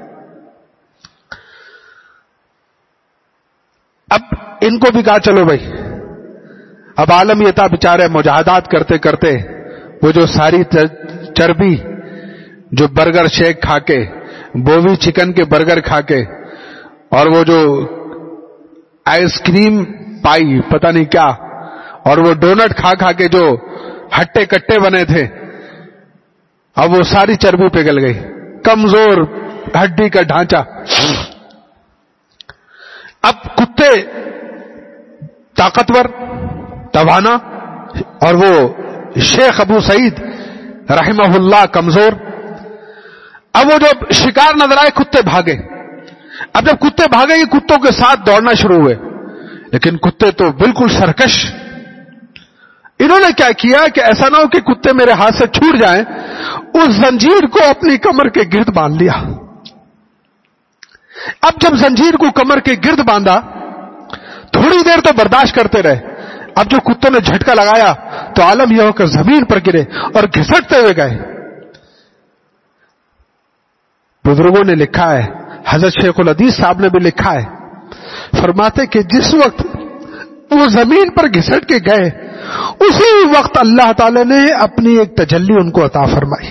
[SPEAKER 1] اب ان کو بھی کہا چلو بھائی. اب عالم یہ تھا بیچارے مجاہدات کرتے کرتے وہ جو ساری چربی جو برگر شیک کھا کے, بووی چکن کے برگر کھا کے, اور وہ جو آئس کریم پائی پتہ نہیں کیا, اور وہ ڈونٹ کھا کھا کے جو ہٹے کٹے بنے تھے اب وہ ساری چربی پگھل گئی, کمزور ہڈی کا ڈھانچہ. اب کتے طاقتور توانا اور وہ شیخ ابو سعید رحمہ اللہ کمزور. اب وہ جب شکار نظر آئے کتے بھاگے. اب جب کتے بھاگے یہ کتوں کے ساتھ دوڑنا شروع ہوئے, لیکن کتے تو بالکل سرکش. انہوں نے کیا کیا کہ ایسا نہ ہو کہ کتے میرے ہاتھ سے چھوٹ جائیں, اس زنجیر کو اپنی کمر کے گرد باندھ لیا. اب جب زنجیر کو کمر کے گرد باندھا تھوڑی دیر تو برداشت کرتے رہے. اب جو کتوں نے جھٹکا لگایا تو عالم یہ ہو کر زمین پر گرے اور گھسٹتے ہوئے گئے. بزرگوں نے لکھا ہے, حضرت شیخ الحدیث صاحب نے بھی لکھا ہے, فرماتے کہ جس وقت وہ زمین پر گھسٹ کے گئے اسی وقت اللہ تعالی نے اپنی ایک تجلی ان کو عطا فرمائی.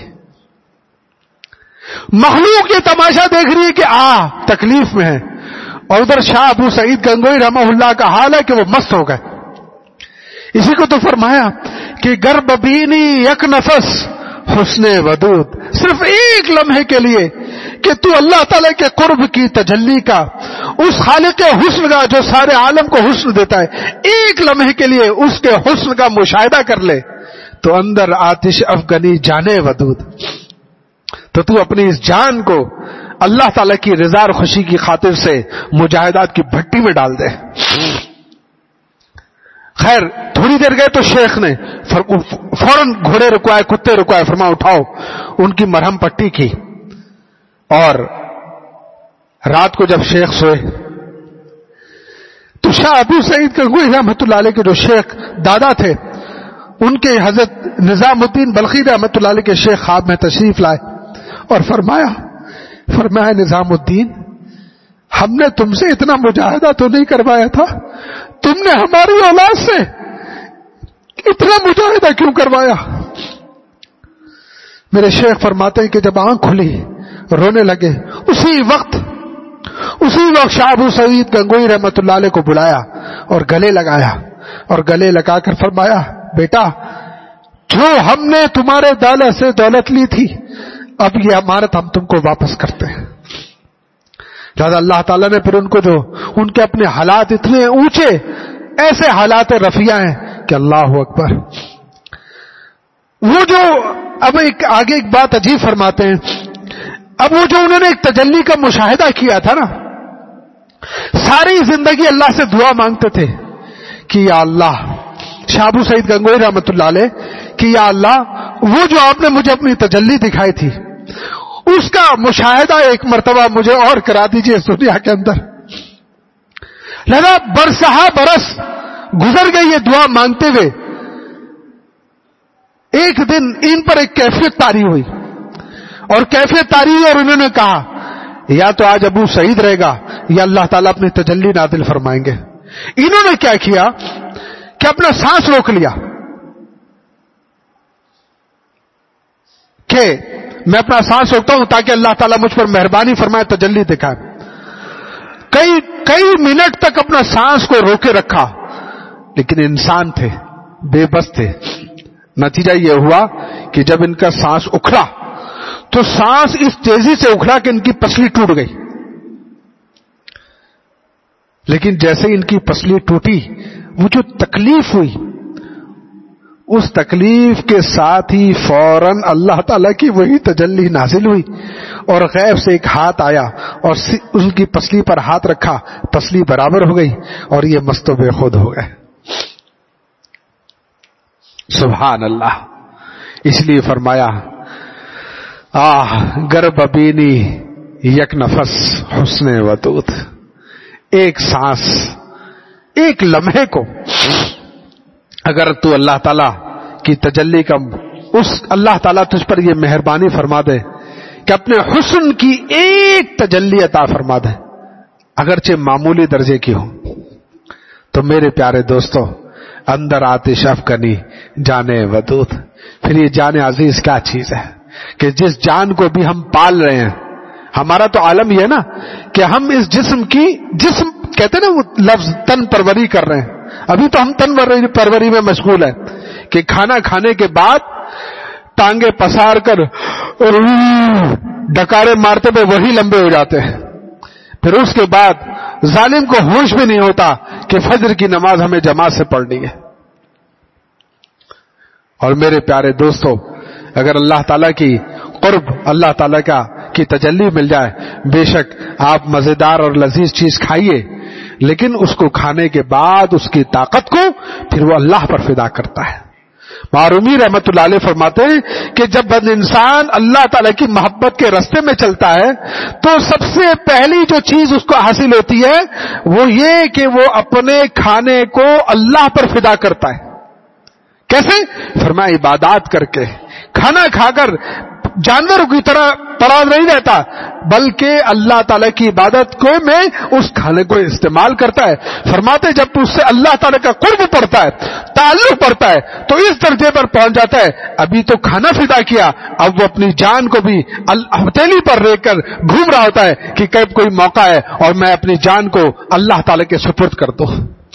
[SPEAKER 1] مخلوق یہ تماشا دیکھ رہی ہے کہ تکلیف میں ہے, اور ادھر شاہ ابو سعید گنگوئی رحمہ اللہ کا حال ہے کہ وہ مست ہو گئے. اسی کو تو فرمایا کہ گرب بینی یک نفس حسن ودود, صرف ایک لمحے کے لیے کہ تو اللہ تعالی کے قرب کی تجلی کا, اس خالق حسن کا جو سارے عالم کو حسن دیتا ہے, ایک لمحے کے لیے اس کے حسن کا مشاہدہ کر لے تو اندر آتش افغنی جانے ودود, تو تو اپنی اس جان کو اللہ تعالی کی رضا اور خوشی کی خاطر سے مجاہدات کی بھٹی میں ڈال دے. خیر تھوڑی دیر گئے تو شیخ نے فوراً گھوڑے رکوائے, کتے رکوائے, فرمایا اٹھاؤ. ان کی مرہم پٹی کی, اور رات کو جب شیخ سوئے تو شاہ ابو سعید گنگوئی رحمۃ اللہ علیہ کے جو شیخ دادا تھے ان کے حضرت نظام الدین بلخی رحمۃ اللہ علیہ کے شیخ خواب میں تشریف لائے اور فرمایا نظام الدین, ہم نے تم سے اتنا مجاہدہ تو نہیں کروایا تھا, تم نے ہماری اولاد سے اتنا مجاہدہ کیوں کروایا؟ میرے شیخ فرماتے ہیں کہ جب آنکھ کھلی رونے لگے, اسی وقت شاہ ابو سعید گنگوئی رحمۃ اللہ علیہ کو بلایا اور گلے لگایا, اور گلے لگا کر فرمایا بیٹا جو ہم نے تمہارے دادا سے دولت لی تھی اب یہ امانت ہم تم کو واپس کرتے ہیں. لہذا اللہ تعالیٰ نے پھر ان کو جو ان کے اپنے حالات اتنے اونچے, ایسے حالات رفیع ہیں کہ اللہ اکبر. وہ جو اب آگے ایک بات عجیب فرماتے ہیں, اب وہ جو انہوں نے ایک تجلی کا مشاہدہ کیا تھا نا, ساری زندگی اللہ سے دعا مانگتے تھے کہ یا اللہ, شاہ ابو سعید گنگوئی رحمۃ اللہ علیہ, کہ یا اللہ وہ جو آپ نے مجھے اپنی تجلی دکھائی تھی اس کا مشاہدہ ایک مرتبہ مجھے اور کرا دیجئے اس دنیا کے اندر. لہذا برسہا برس گزر گئی یہ دعا مانگتے ہوئے. ایک دن ان پر ایک کیفیت طاری ہوئی, اور کیفیت طاری ہوئی اور انہوں نے کہا یا تو آج ابو سعید رہے گا یا اللہ تعالیٰ اپنی تجلی نازل فرمائیں گے. انہوں نے کیا کیا کہ اپنا سانس روک لیا کہ میں اپنا سانس روکتا ہوں تاکہ اللہ تعالیٰ مجھ پر مہربانی فرمائے, تجلی دکھائے. کئی منٹ تک اپنا سانس کو روکے رکھا, لیکن انسان تھے, بے بس تھے. نتیجہ یہ ہوا کہ جب ان کا سانس اکھڑا تو سانس اس تیزی سے اکھڑا کہ ان کی پسلی ٹوٹ گئی. لیکن جیسے ان کی پسلی ٹوٹی, وہ جو تکلیف ہوئی, اس تکلیف کے ساتھ ہی فوراً اللہ تعالیٰ کی وہی تجلی نازل ہوئی, اور غیب سے ایک ہاتھ آیا اور ان کی پسلی پر ہاتھ رکھا, پسلی برابر ہو گئی اور یہ مست و بے خود ہو گئے. سبحان اللہ. اس لیے فرمایا گرب بینی یک نفس حسن ودود, ایک سانس, ایک لمحے کو اگر تو اللہ تعالیٰ کی تجلی کا, اس اللہ تعالیٰ تجھ پر یہ مہربانی فرما دے کہ اپنے حسن کی ایک تجلی عطا فرما دے, اگرچہ معمولی درجے کی ہو, تو میرے پیارے دوستو اندر آتش افغنی جانے ودود. پھر یہ جان عزیز کیا چیز ہے کہ جس جان کو بھی ہم پال رہے ہیں, ہمارا تو عالم یہ ہے نا کہ ہم اس جسم کہتے ہیں نا وہ لفظ تن پروری کر رہے ہیں. ابھی تو ہم تن پروری میں مشغول ہیں کہ کھانا کھانے کے بعد ٹانگیں پسار کر ڈکارے مارتے ہوئے وہی لمبے ہو جاتے ہیں. پھر اس کے بعد ظالم کو ہوش بھی نہیں ہوتا کہ فجر کی نماز ہمیں جماعت سے پڑھنی ہے. اور میرے پیارے دوستو، اگر اللہ تعالیٰ کی قرب، اللہ تعالیٰ کی تجلی مل جائے، بے شک آپ مزیدار اور لذیذ چیز کھائیے، لیکن اس کو کھانے کے بعد اس کی طاقت کو پھر وہ اللہ پر فدا کرتا ہے. معرومی رحمت اللہ علیہ فرماتے ہیں کہ جب بند انسان اللہ تعالیٰ کی محبت کے راستے میں چلتا ہے تو سب سے پہلی جو چیز اس کو حاصل ہوتی ہے وہ یہ کہ وہ اپنے کھانے کو اللہ پر فدا کرتا ہے. کیسے؟ فرمایا عبادات کر کے. کھانا کھا کر جانوروں کی طرح پڑا نہیں رہتا، بلکہ اللہ تعالیٰ کی عبادت کو میں اس کھانے کو استعمال کرتا ہے. فرماتے جب اس سے اللہ تعالیٰ کا قرب پڑتا ہے، تعلق پڑتا ہے، تو اس درجے پر پہنچ جاتا ہے. ابھی تو کھانا فدا کیا، اب وہ اپنی جان کو بھی ہتھیلی پر رہ کر گھوم رہا ہوتا ہے کہ کب کوئی موقع ہے اور میں اپنی جان کو اللہ تعالیٰ کے سپرد کر دوں.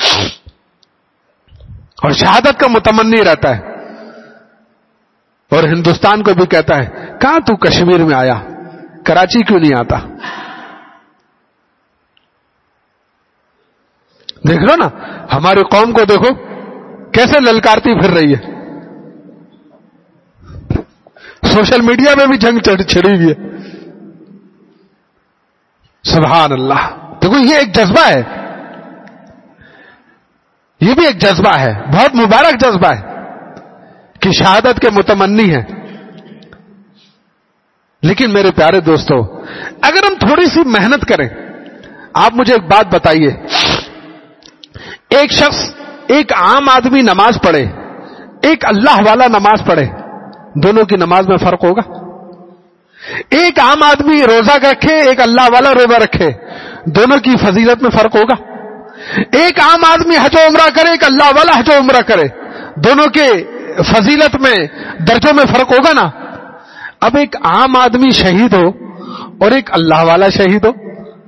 [SPEAKER 1] اور شہادت کا متمنی رہتا ہے. اور ہندوستان کو بھی کہتا ہے کہاں تو کشمیر میں آیا، کراچی کیوں نہیں آتا؟ دیکھ لو نا ہماری قوم کو، دیکھو کیسے للکارتی پھر رہی ہے. سوشل میڈیا میں بھی جنگ چھڑی ہوئی ہے. سبحان اللہ. دیکھو یہ ایک جذبہ ہے، یہ بھی ایک جذبہ ہے، بہت مبارک جذبہ ہے کہ شہادت کے متمنی ہیں. لیکن میرے پیارے دوستو، اگر ہم تھوڑی سی محنت کریں، آپ مجھے ایک بات بتائیے، ایک شخص، ایک عام آدمی نماز پڑھے، ایک اللہ والا نماز پڑھے، دونوں کی نماز میں فرق ہوگا؟ ایک عام آدمی روزہ رکھے، ایک اللہ والا روزہ رکھے، دونوں کی فضیلت میں فرق ہوگا؟ ایک عام آدمی حج و عمرہ کرے، ایک اللہ والا حج و عمرہ کرے، دونوں کے فضیلت میں درجوں میں فرق ہوگا نا؟ اب ایک عام آدمی شہید ہو اور ایک اللہ والا شہید ہو،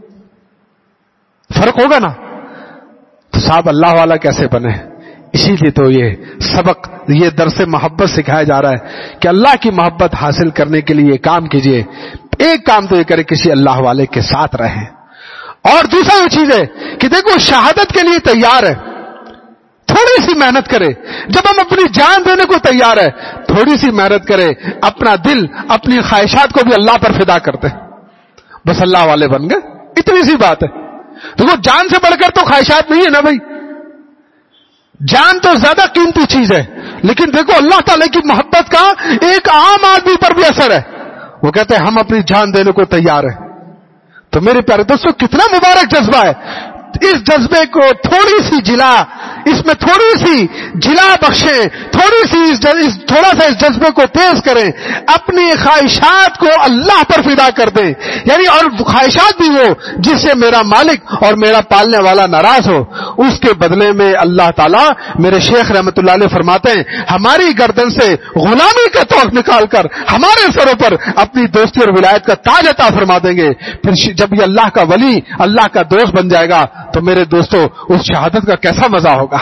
[SPEAKER 1] فرق ہوگا نا؟ تو صاحب اللہ والا کیسے بنے؟ اسی لیے تو یہ سبق، یہ درس محبت سکھایا جا رہا ہے کہ اللہ کی محبت حاصل کرنے کے لیے کام کیجئے. ایک کام تو یہ کرے، کسی اللہ والے کے ساتھ رہیں. اور دوسرا وہ چیز ہے کہ دیکھو شہادت کے لیے تیار ہے، تھوڑی سی محنت کرے. جب ہم اپنی جان دینے کو تیار ہے، تھوڑی سی محنت کرے، اپنا دل، اپنی خواہشات کو بھی اللہ پر فدا کرتے، بس اللہ والے بن گئے. اتنی سی بات ہے. دیکھو جان سے بڑھ کر تو خواہشات نہیں ہے نا بھائی، جان تو زیادہ قیمتی چیز ہے. لیکن دیکھو اللہ تعالی کی محبت کا ایک عام آدمی پر بھی اثر ہے. وہ کہتے ہیں ہم اپنی جان دینے کو تیار ہیں. تو میرے پیارے دوستو کتنا مبارک جذبہ ہے. اس جذبے کو تھوڑی سی جلا، اس میں تھوڑی سی جلا بخشیں، تھوڑی سی تھوڑا سا اس جذبے کو تیز کریں، اپنی خواہشات کو اللہ پر فدا کر دیں. یعنی اور خواہشات بھی وہ جس سے میرا مالک اور میرا پالنے والا ناراض ہو، اس کے بدلے میں اللہ تعالیٰ، میرے شیخ رحمت اللہ علیہ فرماتے ہیں، ہماری گردن سے غلامی کا توق نکال کر ہمارے سروں پر اپنی دوستی اور ولایت کا تاج عطا فرما دیں گے. پھر جب یہ اللہ کا ولی، اللہ کا دوست بن جائے گا تو میرے دوستو اس شہادت کا کیسا مزہ ہوگا.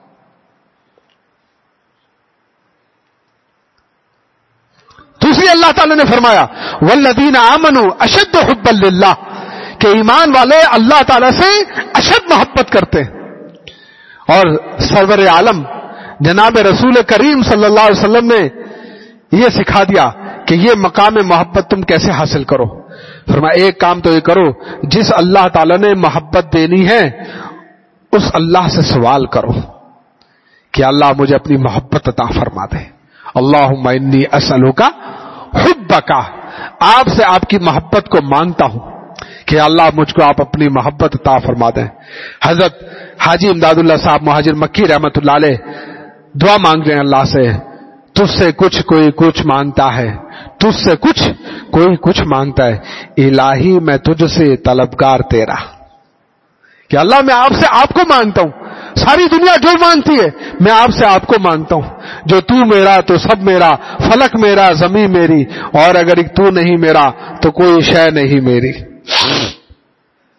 [SPEAKER 1] دوسری اللہ تعالی نے فرمایا والذین آمنوا اشد حبا للہ، کہ ایمان والے اللہ تعالی سے اشد محبت کرتے ہیں. اور سرور عالم جناب رسول کریم صلی اللہ علیہ وسلم نے یہ سکھا دیا کہ یہ مقام محبت تم کیسے حاصل کرو. فرمایا ایک کام تو یہ کرو، جس اللہ تعالی نے محبت دینی ہے اس اللہ سے سوال کرو کہ اللہ مجھے اپنی محبت عطا فرما دے. اللہم انی اسألک حبک، آپ سے آپ کی محبت کو مانگتا ہوں کہ اللہ مجھ کو آپ اپنی محبت عطا فرما دیں. حضرت حاجی امداد اللہ صاحب مہاجر مکی رحمت اللہ علیہ دعا مانگ رہے ہیں اللہ سے، تجھ سے کچھ کوئی کچھ مانگتا ہے، تجھ سے کچھ کوئی کچھ مانگتا ہے، الہی میں تجھ سے طلبگار تیرا. کہ اللہ میں آپ سے آپ کو مانگتا ہوں، ساری دنیا جو مانگتی ہے میں آپ سے آپ کو مانگتا ہوں. جو تو میرا تو سب میرا، فلک میرا زمین میری، اور اگر ایک تو نہیں میرا تو کوئی شے نہیں میری.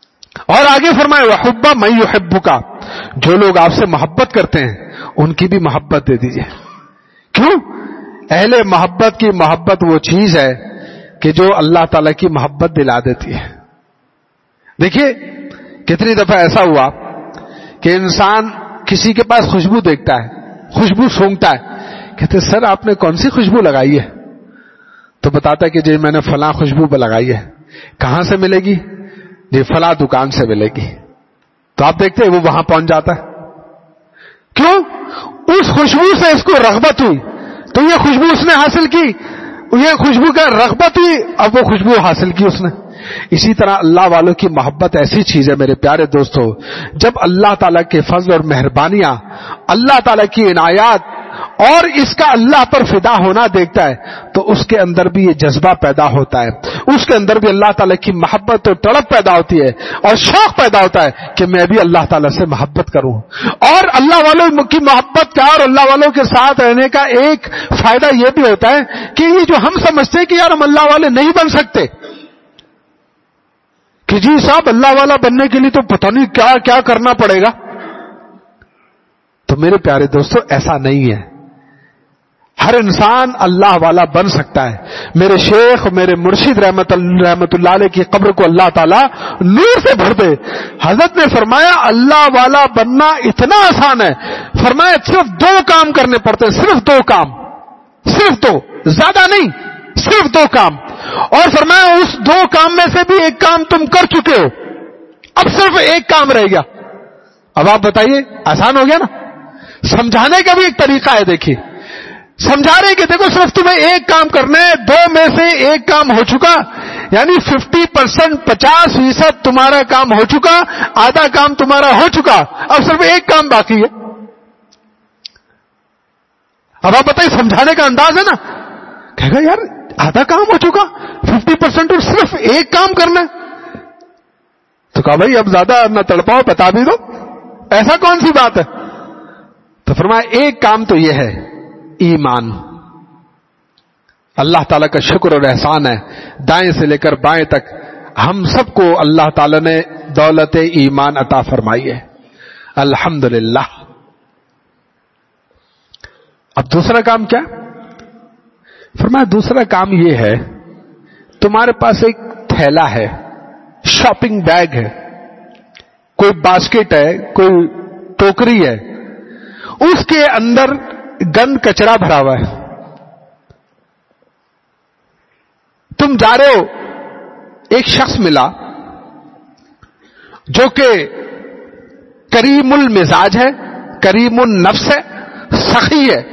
[SPEAKER 1] اور آگے فرمائے وحب من یحبک، جو لوگ آپ سے محبت کرتے ہیں ان کی بھی محبت دے دیجئے. کیوں؟ اہل محبت کی محبت وہ چیز ہے کہ جو اللہ تعالی کی محبت دلا دیتی ہے. دیکھیے کتنی دفعہ ایسا ہوا کہ انسان کسی کے پاس خوشبو دیکھتا ہے، خوشبو سونگتا ہے، کہتے سر آپ نے کون سی خوشبو لگائی ہے؟ تو بتاتا ہے کہ جی میں نے فلاں خوشبو پہ لگائی ہے. کہاں سے ملے گی؟ جی فلاں دکان سے ملے گی. تو آپ دیکھتے ہیں وہ وہاں پہنچ جاتا ہے. کیوں؟ اس خوشبو سے اس کو رغبت ہوئی، تو یہ خوشبو اس نے حاصل کی، یہ خوشبو کا رغبت ہوئی، اب وہ خوشبو حاصل کی اس نے. اسی طرح اللہ والوں کی محبت ایسی چیز ہے میرے پیارے دوستو، جب اللہ تعالیٰ کے فضل اور مہربانیاں، اللہ تعالیٰ کی عنایات اور اس کا اللہ پر فدا ہونا دیکھتا ہے تو اس کے اندر بھی یہ جذبہ پیدا ہوتا ہے، اس کے اندر بھی اللہ تعالیٰ کی محبت اور تڑپ پیدا ہوتی ہے اور شوق پیدا ہوتا ہے کہ میں بھی اللہ تعالیٰ سے محبت کروں. اور اللہ والوں کی محبت کا اور اللہ والوں کے ساتھ رہنے کا ایک فائدہ یہ بھی ہوتا ہے کہ یہ جو ہم سمجھتے ہیں کہ یار ہم اللہ والے نہیں بن سکتے، کہ جی صاحب اللہ والا بننے کے لیے تو پتہ نہیں کیا کیا کرنا پڑے گا، تو میرے پیارے دوستو ایسا نہیں ہے. ہر انسان اللہ والا بن سکتا ہے. میرے شیخ میرے مرشد رحمت اللہ علیہ کی قبر کو اللہ تعالیٰ نور سے بھر دے. حضرت نے فرمایا اللہ والا بننا اتنا آسان ہے، فرمایا صرف 2 کام کرنے پڑتے ہیں، صرف 2 کام، صرف 2، زیادہ نہیں، صرف 2 کام. اور فرمایا اس 2 کام میں سے بھی ایک کام تم کر چکے ہو، اب صرف ایک کام رہ گیا. اب آپ بتائیے آسان ہو گیا نا؟ سمجھانے کا بھی ایک طریقہ ہے. دیکھیے سمجھا رہے کہ دیکھو صرف تمہیں ایک کام کرنا ہے، 2 میں سے ایک کام ہو چکا، یعنی 50%، 50% تمہارا کام ہو چکا، آدھا کام تمہارا ہو چکا، اب صرف ایک کام باقی ہے. اب آپ بتائیے سمجھانے کا انداز ہے نا. کہے گا یار آدھا کام ہو چکا، 50% اور صرف ایک کام کرنا ہے. تو کہا بھائی اب زیادہ نہ تڑپاؤ، بتا بھی دو ایسا کون سی بات ہے. تو فرمایا ایک کام تو یہ ہے ایمان. اللہ تعالیٰ کا شکر اور احسان ہے، دائیں سے لے کر بائیں تک ہم سب کو اللہ تعالیٰ نے دولت ایمان عطا فرمائی ہے، الحمدللہ. اب دوسرا کام کیا؟ فرمایا دوسرا کام یہ ہے تمہارے پاس ایک تھیلا ہے، شاپنگ بیگ ہے، کوئی باسکٹ ہے، کوئی ٹوکری ہے، اس کے اندر گند کچرا بھرا ہوا ہے. تم جا رہے ہو، ایک شخص ملا جو کہ کریم المزاج ہے، کریم النفس ہے، سخی ہے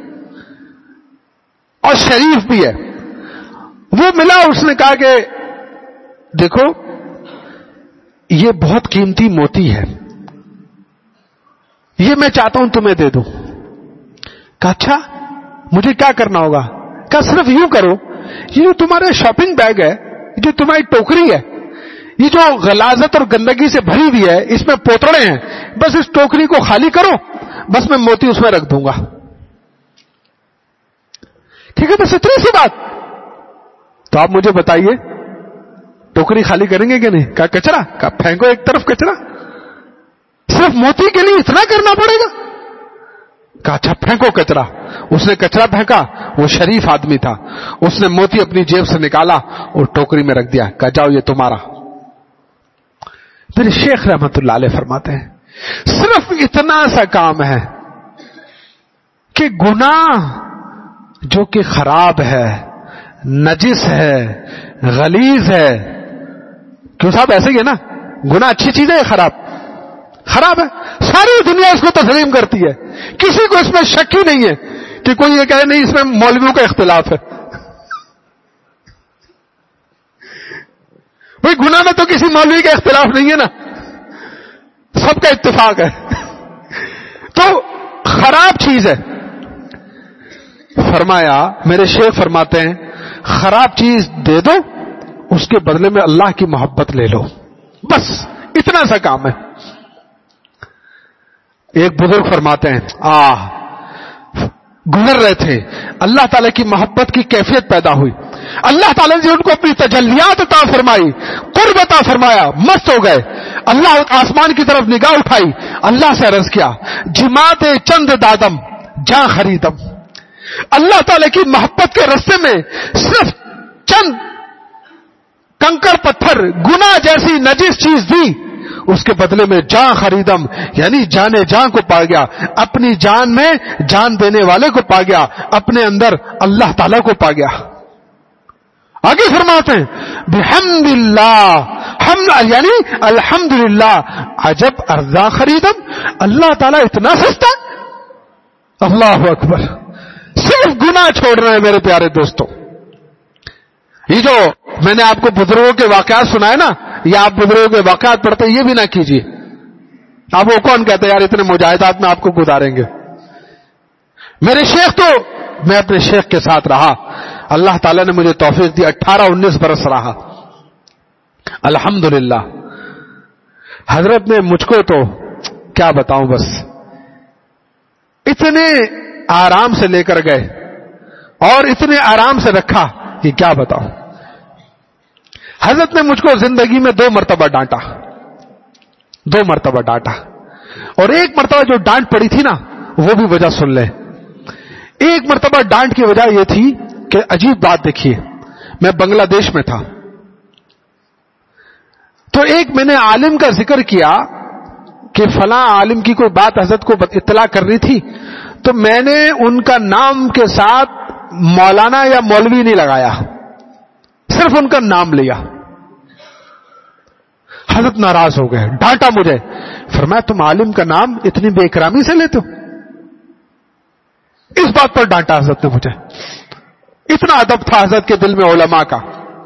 [SPEAKER 1] اور شریف بھی ہے. وہ ملا، اس نے کہا کہ دیکھو یہ بہت قیمتی موتی ہے، یہ میں چاہتا ہوں تمہیں دے دوں. کہا اچھا مجھے کیا کرنا ہوگا؟ کہا صرف یوں کرو، یہ جو تمہارا شاپنگ بیگ ہے، جو تمہاری ٹوکری ہے، یہ جو غلاظت اور گندگی سے بھری ہوئی ہے، اس میں پوتڑے ہیں، بس اس ٹوکری کو خالی کرو، بس میں موتی اس میں رکھ دوں گا. ٹھیک ہے، بس اتنی سی بات. تو آپ مجھے بتائیے ٹوکری خالی کریں گے کہ نہیں؟ کہا کچرا، کہا پھینکو ایک طرف کچرا، صرف موتی کے لیے اتنا کرنا پڑے گا؟ کہا اچھا پھینکو کچرا. اس نے کچرا پھینکا، وہ شریف آدمی تھا، اس نے موتی اپنی جیب سے نکالا اور ٹوکری میں رکھ دیا. کہا جاؤ یہ تمہارا. میرے شیخ رحمت اللہ علیہ فرماتے ہیں صرف اتنا سا کام ہے کہ گناہ جو کہ خراب ہے، نجس ہے، غلیظ ہے. کیوں صاحب ایسے ہی ہے نا؟ گناہ اچھی چیز ہے یا خراب ہے؟ ساری دنیا اس کو تسلیم کرتی ہے، کسی کو اس میں شک ہی نہیں ہے کہ کوئی یہ کہے نہیں اس میں مولویوں کا اختلاف ہے. بھئی گناہ میں تو کسی مولوی کا اختلاف نہیں ہے نا، سب کا اتفاق ہے. تو خراب چیز ہے. فرمایا میرے شیخ فرماتے ہیں خراب چیز دے دو، اس کے بدلے میں اللہ کی محبت لے لو، بس اتنا سا کام ہے. ایک بزرگ فرماتے ہیں گزر رہے تھے، اللہ تعالیٰ کی محبت کی کیفیت پیدا ہوئی، اللہ تعالیٰ نے ان کو اپنی تجلیات عطا فرمائی، قرب عطا فرمایا، مست ہو گئے. اللہ آسمان کی طرف نگاہ اٹھائی, اللہ سے عرض کیا جماعت چند دادم جاں خریدم, اللہ تعالی کی محبت کے راستے میں صرف چند کنکر پتھر گناہ جیسی نجس چیز دی, اس کے بدلے میں جان خریدم, یعنی جان جان کو پا گیا, اپنی جان میں جان دینے والے کو پا گیا, اپنے اندر اللہ تعالی کو پا گیا. آگے فرماتے ہیں بحمد اللہ, یعنی الحمدللہ, عجب ارزاں خریدم, اللہ تعالیٰ اتنا سستا. اللہ اکبر. صرف گناہ چھوڑ رہے ہیں میرے پیارے دوستوں. یہ جو میں نے آپ کو بزرگوں کے واقعات سنائے نا, یا آپ بزرگوں کے واقعات پڑھتے یہ بھی نہ کیجیے. آپ وہ کون کہتے یار اتنے مجاہدات میں آپ کو گزاریں گے. میرے شیخ تو میں اپنے شیخ کے ساتھ رہا, اللہ تعالیٰ نے مجھے توفیق دی, 18-19 برس رہا الحمدللہ. حضرت نے مجھ کو تو کیا بتاؤں, بس اتنے آرام سے لے کر گئے اور اتنے آرام سے رکھا کہ کیا بتاؤں. حضرت نے مجھ کو زندگی میں 2 مرتبہ ڈانٹا, 2 مرتبہ ڈانٹا, اور ایک مرتبہ جو ڈانٹ پڑی تھی نا وہ بھی وجہ سن لیں. ایک مرتبہ ڈانٹ کی وجہ یہ تھی کہ عجیب بات دیکھیے, میں بنگلہ دیش میں تھا, تو ایک میں نے عالم کا ذکر کیا کہ فلاں عالم کی کوئی بات حضرت کو اطلاع کرنی تھی, تو میں نے ان کا نام کے ساتھ مولانا یا مولوی نہیں لگایا, صرف ان کا نام لیا. حضرت ناراض ہو گئے, ڈانٹا مجھے, فرمایا تم عالم کا نام اتنی بے اکرامی سے لیتے ہو. اس بات پر ڈانٹا حضرت نے مجھے. اتنا ادب تھا حضرت کے دل میں علماء کا.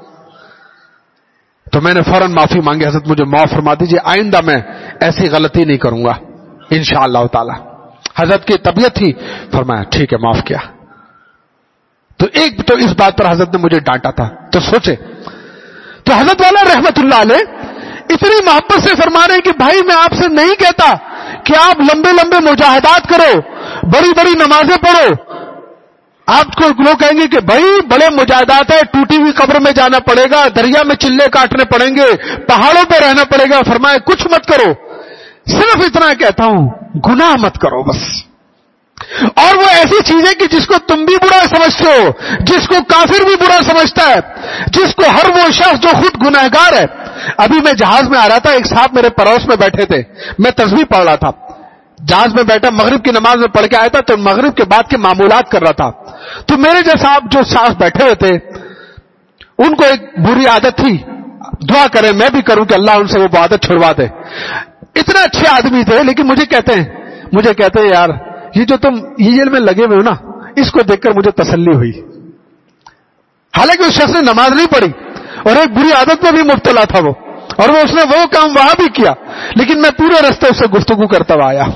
[SPEAKER 1] تو میں نے فوراً معافی مانگی, حضرت مجھے معاف فرما دیجیے, آئندہ میں ایسی غلطی نہیں کروں گا انشاءاللہ تعالی. حضرت کی طبیعت تھی, فرمایا ٹھیک ہے معاف کیا. تو ایک تو اس بات پر حضرت نے مجھے ڈانٹا تھا. تو سوچے, تو حضرت والا رحمت اللہ علیہ اتنی محبت سے فرما رہے ہیں کہ بھائی میں آپ سے نہیں کہتا کہ آپ لمبے لمبے مجاہدات کرو, بڑی بڑی نمازیں پڑھو. آپ کو لوگ کہیں گے کہ بھائی بڑے مجاہدات ہیں, ٹوٹی ہوئی قبر میں جانا پڑے گا, دریا میں چلے کاٹنے پڑیں گے, پہاڑوں پہ رہنا پڑے گا. فرمایا کچھ مت کرو, صرف اتنا کہتا ہوں گناہ مت کرو بس. اور وہ ایسی چیزیں کہ جس کو تم بھی برا سمجھتے ہو, جس کو کافر بھی برا سمجھتا ہے, جس کو ہر وہ شخص جو خود گنہگار ہے. ابھی میں جہاز میں آ رہا تھا, ایک صاحب میرے پڑوس میں بیٹھے تھے, میں تسبیح پڑھ رہا تھا, جہاز میں بیٹھا, مغرب کی نماز میں پڑھ کے آیا تھا, تو مغرب کے بعد کے معمولات کر رہا تھا. تو میرے جیسا آپ جو صاحب بیٹھے ہوئے تھے, ان کو ایک بری عادت تھی, دعا کریں میں بھی کروں کہ اللہ ان سے وہ عادت چھڑوا دے. اتنے اچھے آدمی تھے, لیکن مجھے کہتے ہیں یار یہ جو تم یہ میں لگے ہوئے ہو نا, اس کو دیکھ کر مجھے تسلی ہوئی. حالانکہ اس شخص نے نماز نہیں پڑھی اور ایک بری عادت میں بھی مبتلا تھا وہ, اور اس نے وہ کام وہاں بھی کیا, لیکن میں پورے راستے اس سے گفتگو کرتا ہوا آیا.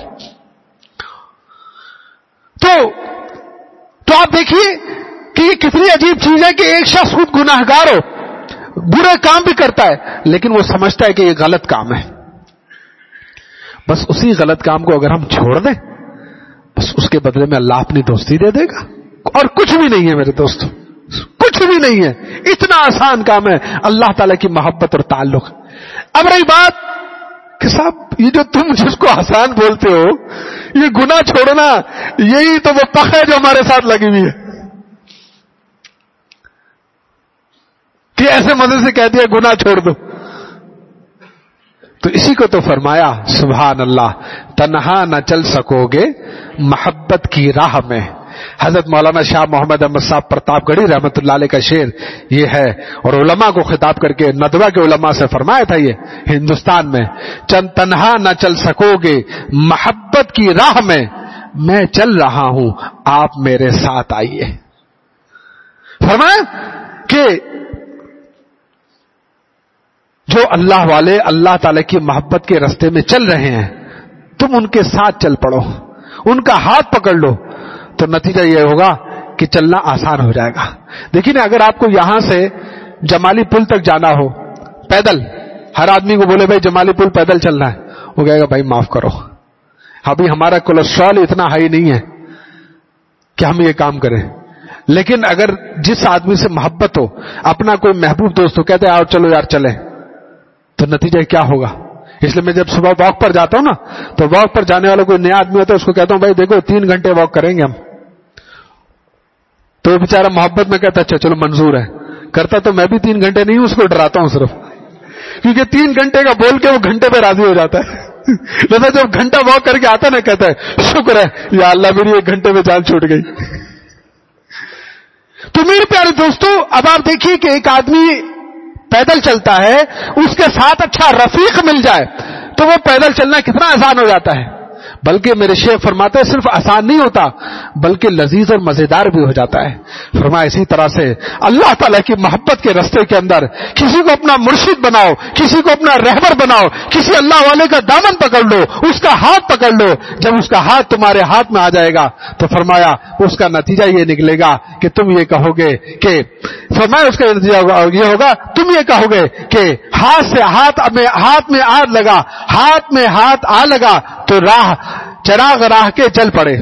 [SPEAKER 1] تو آپ دیکھیے کہ یہ کتنی عجیب چیز ہے کہ ایک شخص خود گناہگار ہو, برے کام بھی کرتا ہے, لیکن وہ سمجھتا ہے کہ یہ غلط کام ہے. بس اسی غلط کام کو اگر ہم چھوڑ دیں, بس اس کے بدلے میں اللہ اپنی دوستی دے دے گا. اور کچھ بھی نہیں ہے میرے دوستو, کچھ بھی نہیں ہے. اتنا آسان کام ہے اللہ تعالیٰ کی محبت اور تعلق. اب رہی بات کہ صاحب یہ جو تم جس کو آسان بولتے ہو, یہ گناہ چھوڑنا, یہی تو وہ پخ ہے جو ہمارے ساتھ لگی ہوئی ہے کہ ایسے مزے سے کہتی ہے گناہ چھوڑ دو. تو اسی کو تو فرمایا سبحان اللہ, تنہا نہ چل سکو گے محبت کی راہ میں. حضرت مولانا شاہ محمد احمد صاحب پرتاپ گڑھی رحمت اللہ علیہ کا شعر یہ ہے, اور علماء کو خطاب کر کے ندوہ کے علماء سے فرمایا تھا یہ ہندوستان میں, چند تنہا نہ چل سکو گے محبت کی راہ میں چل رہا ہوں آپ میرے ساتھ آئیے. فرمایا کہ جو اللہ والے اللہ تعالی کی محبت کے راستے میں چل رہے ہیں, تم ان کے ساتھ چل پڑو, ان کا ہاتھ پکڑ لو, تو نتیجہ یہ ہوگا کہ چلنا آسان ہو جائے گا. دیکھیں اگر آپ کو یہاں سے جمالی پل تک جانا ہو پیدل, ہر آدمی کو بولے بھائی جمالی پل پیدل چلنا ہے, وہ کہے گا بھائی معاف کرو, ابھی ہمارا کولیسٹرول اتنا ہائی نہیں ہے کہ ہم یہ کام کریں. لیکن اگر جس آدمی سے محبت ہو, اپنا کوئی محبوب دوست ہو, کہتے ہیں آؤ چلو یار چلیں, تو نتیجہ کیا ہوگا, اس لیے میں جب صبح واک پر جاتا ہوں نا تو واک پر جانے والا کوئی نیا آدمی ہوتا ہے اس کو کہتا ہوں بھائی دیکھو 3 گھنٹے واک کریں گے ہم. تو بیچارہ محبت میں کہتا اچھا چلو منظور ہے. کرتا تو میں بھی 3 گھنٹے نہیں ہوں, اس کو ڈراتا ہوں صرف, کیونکہ 3 گھنٹے کا بول کے وہ گھنٹے پہ راضی ہو جاتا ہے. لیکن جب گھنٹہ واک کر کے آتا نا کہتا ہے شکر ہے یا اللہ میری 1 گھنٹے میں جان چھوٹ گئی. تو میرے پیارے دوستو, اب آپ دیکھیے کہ ایک آدمی پیدل چلتا ہے, اس کے ساتھ اچھا رفیق مل جائے تو وہ پیدل چلنا کتنا آسان ہو جاتا ہے. بلکہ میرے شیخ فرماتے ہیں صرف آسان نہیں ہوتا بلکہ لذیذ اور مزیدار بھی ہو جاتا ہے. فرمایا اسی طرح سے اللہ تعالیٰ کی محبت کے راستے کے اندر کسی کو اپنا مرشد بناؤ, کسی کو اپنا رہبر بناؤ, کسی اللہ والے کا دامن پکڑ لو, اس کا ہاتھ پکڑ لو. جب اس کا ہاتھ تمہارے ہاتھ میں آ جائے گا تو فرمایا اس کا نتیجہ یہ نکلے گا کہ تم یہ کہو گے کہ فرمایا اس کا نتیجہ یہ ہوگا تم یہ کہو گے کہ ہاتھ میں ہاتھ لگا, ہاتھ میں ہاتھ آ لگا تو چراغ راہ کے جل پڑے.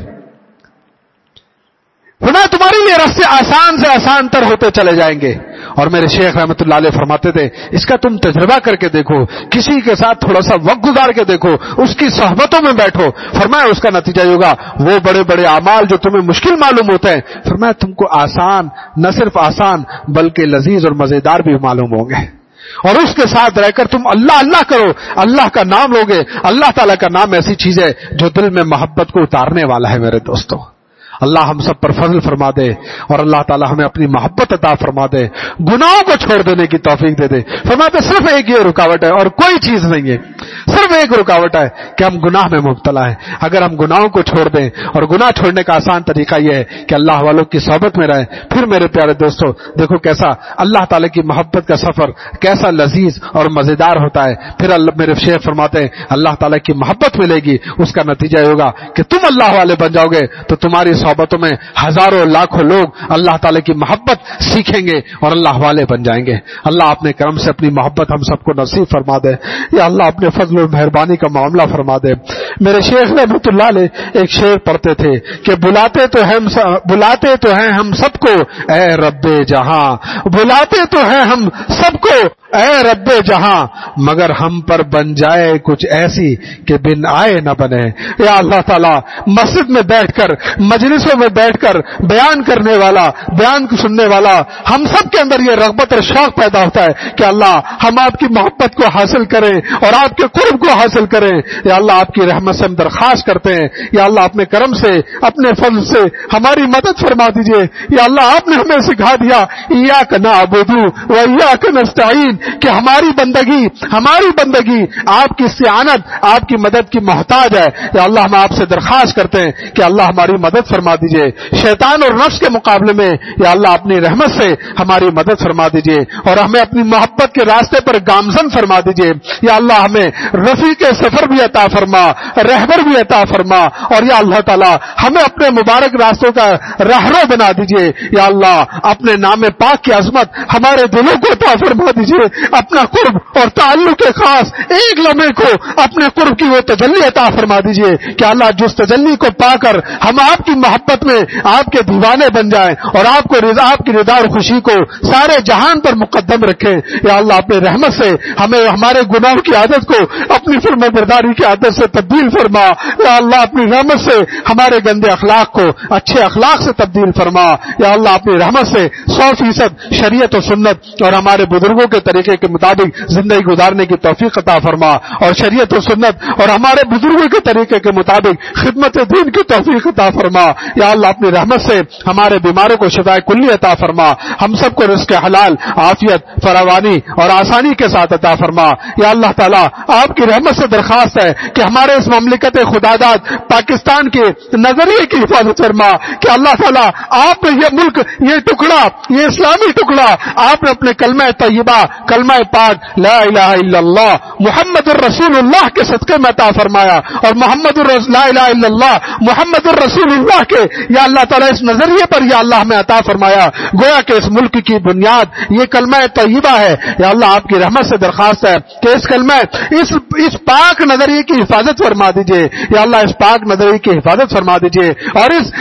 [SPEAKER 1] فرمایا تمہارے لیے راستے آسان سے آسان تر ہوتے چلے جائیں گے. اور میرے شیخ رحمت اللہ علیہ فرماتے تھے اس کا تم تجربہ کر کے دیکھو, کسی کے ساتھ تھوڑا سا وقت گزار کے دیکھو, اس کی صحبتوں میں بیٹھو. فرمایا اس کا نتیجہ یہ ہوگا وہ بڑے بڑے اعمال جو تمہیں مشکل معلوم ہوتے ہیں فرمایا تم کو آسان, نہ صرف آسان بلکہ لذیذ اور مزیدار بھی معلوم ہوں گے. اور اس کے ساتھ رہ کر تم اللہ اللہ کرو, اللہ کا نام لوگے. اللہ تعالیٰ کا نام ایسی چیز ہے جو دل میں محبت کو اتارنے والا ہے. میرے دوستو اللہ ہم سب پر فضل فرما دے اور اللہ تعالیٰ ہمیں اپنی محبت عطا فرما دے, گناہوں کو چھوڑ دینے کی توفیق دے دے. فرماتے صرف ایک یہ رکاوٹ ہے اور کوئی چیز نہیں ہے, صرف ایک رکاوٹ ہے کہ ہم گناہ میں مبتلا ہیں. اگر ہم گناہوں کو چھوڑ دیں, اور گناہ چھوڑنے کا آسان طریقہ یہ ہے کہ اللہ والوں کی صحبت میں رہیں, پھر میرے پیارے دوستو دیکھو کیسا اللہ تعالیٰ کی محبت کا سفر کیسا لذیذ اور مزیدار ہوتا ہے. پھر میرے شیخ فرماتے ہیں اللہ تعالیٰ کی محبت ملے گی, اس کا نتیجہ یہ ہوگا کہ تم اللہ والے بن جاؤ گے تو تمہاری صحبتوں میں ہزاروں لاکھوں لوگ اللہ تعالیٰ کی محبت سیکھیں گے اور اللہ والے بن جائیں گے. اللہ اپنے کرم سے اپنی محبت ہم سب کو نصیب فرما دے. یا اللہ اپنے فضل و مہربانی کا معاملہ فرما دے. میرے شیخ رحمۃ اللہ علیہ ایک شعر پڑھتے تھے کہ بلاتے تو ہیں ہم سب کو اے رب جہاں, بلاتے تو ہیں ہم سب کو اے رب جہاں, مگر ہم پر بن جائے کچھ ایسی کہ بن آئے نہ بنے. یا اللہ تعالیٰ مسجد میں بیٹھ کر, مجلسوں میں بیٹھ کر بیان کرنے والا, بیان کو سننے والا, ہم سب کے اندر یہ رغبت اور شوق پیدا ہوتا ہے کہ اللہ ہم آپ کی محبت کو حاصل کریں اور آپ کے قرب کو حاصل کریں. یا اللہ آپ کی رحمت سے ہم درخواست کرتے ہیں, یا اللہ اپنے کرم سے اپنے فضل سے ہماری مدد فرما دیجئے. یا اللہ آپ نے ہمیں سکھا دیا ایاک نعبد و ایاک نستعین کہ ہماری بندگی آپ کی استعانت, آپ کی مدد کی محتاج ہے. یا اللہ ہم آپ سے درخواست کرتے ہیں کہ اللہ ہماری مدد فرما دیجئے. شیطان اور نفس کے مقابلے میں یا اللہ اپنی رحمت سے ہماری مدد فرما دیجئے اور ہمیں اپنی محبت کے راستے پر گامزن فرما دیجئے. یا اللہ ہمیں رفیق سفر بھی عطا فرما, رہبر بھی عطا فرما, اور یا اللہ تعالی ہمیں اپنے مبارک راستوں کا رہنما بنا دیجئے. یا اللہ اپنے نام پاک کی عظمت ہمارے دلوں کو عطا فرما دیجئے. اپنا قرب اور تعلق خاص ایک لمحے کو اپنے قرب کی وہ تجلی عطا فرما دیجئے کہ اللہ جس تجلی کو پا کر ہم آپ کی محبت میں آپ کے دیوانے بن جائیں اور آپ کی رضا اور خوشی کو سارے جہان پر مقدم رکھیں. یا اللہ اپنے رحمت سے ہمیں ہمارے گناہوں کی عادت کو اپنی فرمانبرداری کی عادت سے تبدیل فرما. یا اللہ اپنی رحمت سے ہمارے گندے اخلاق کو اچھے اخلاق سے تبدیل فرما. یا اللہ اپنی رحمت سے 100% شریعت و سنت اور ہمارے بزرگوں کے طریقے کے مطابق زندگی گزارنے کی توفیق عطا فرما, اور شریعت و سنت اور ہمارے بزرگوں کے طریقے کے مطابق خدمت دین کی توفیق عطا فرما. یا اللہ اپنی رحمت سے ہمارے بیماروں کو شفاء کلی عطا فرما, ہم سب کو رزق حلال, عافیت, فراوانی اور آسانی کے ساتھ عطا فرما. یا اللہ تعالیٰ آپ کی رحمت سے درخواست ہے کہ ہمارے اس مملکت خداداد پاکستان کے نظریے کی حفاظت فرما کہ اللہ تعالیٰ آپ نے یہ ملک, یہ ٹکڑا, یہ اسلامی ٹکڑا آپ نے اپنے کلمہ طیبہ, کلمہ پاک لا الہ الا اللہ محمد الرسول اللہ کے صدقے میں عطا فرمایا, اور لا الہ الا اللہ محمد الرسول اللہ کے یا اللہ تعالیٰ اس نظریے پر یا اللہ ہمیں عطا فرمایا. گویا کہ اس ملک کی بنیاد یہ کلمہ طیبہ ہے. یا اللہ آپ کی رحمت سے درخواست ہے کہ اس کلمہ اس پاک نظریے کی حفاظت فرما دیجئے. یا اللہ اس پاک نظریے کی حفاظت فرما دیجئے اور اس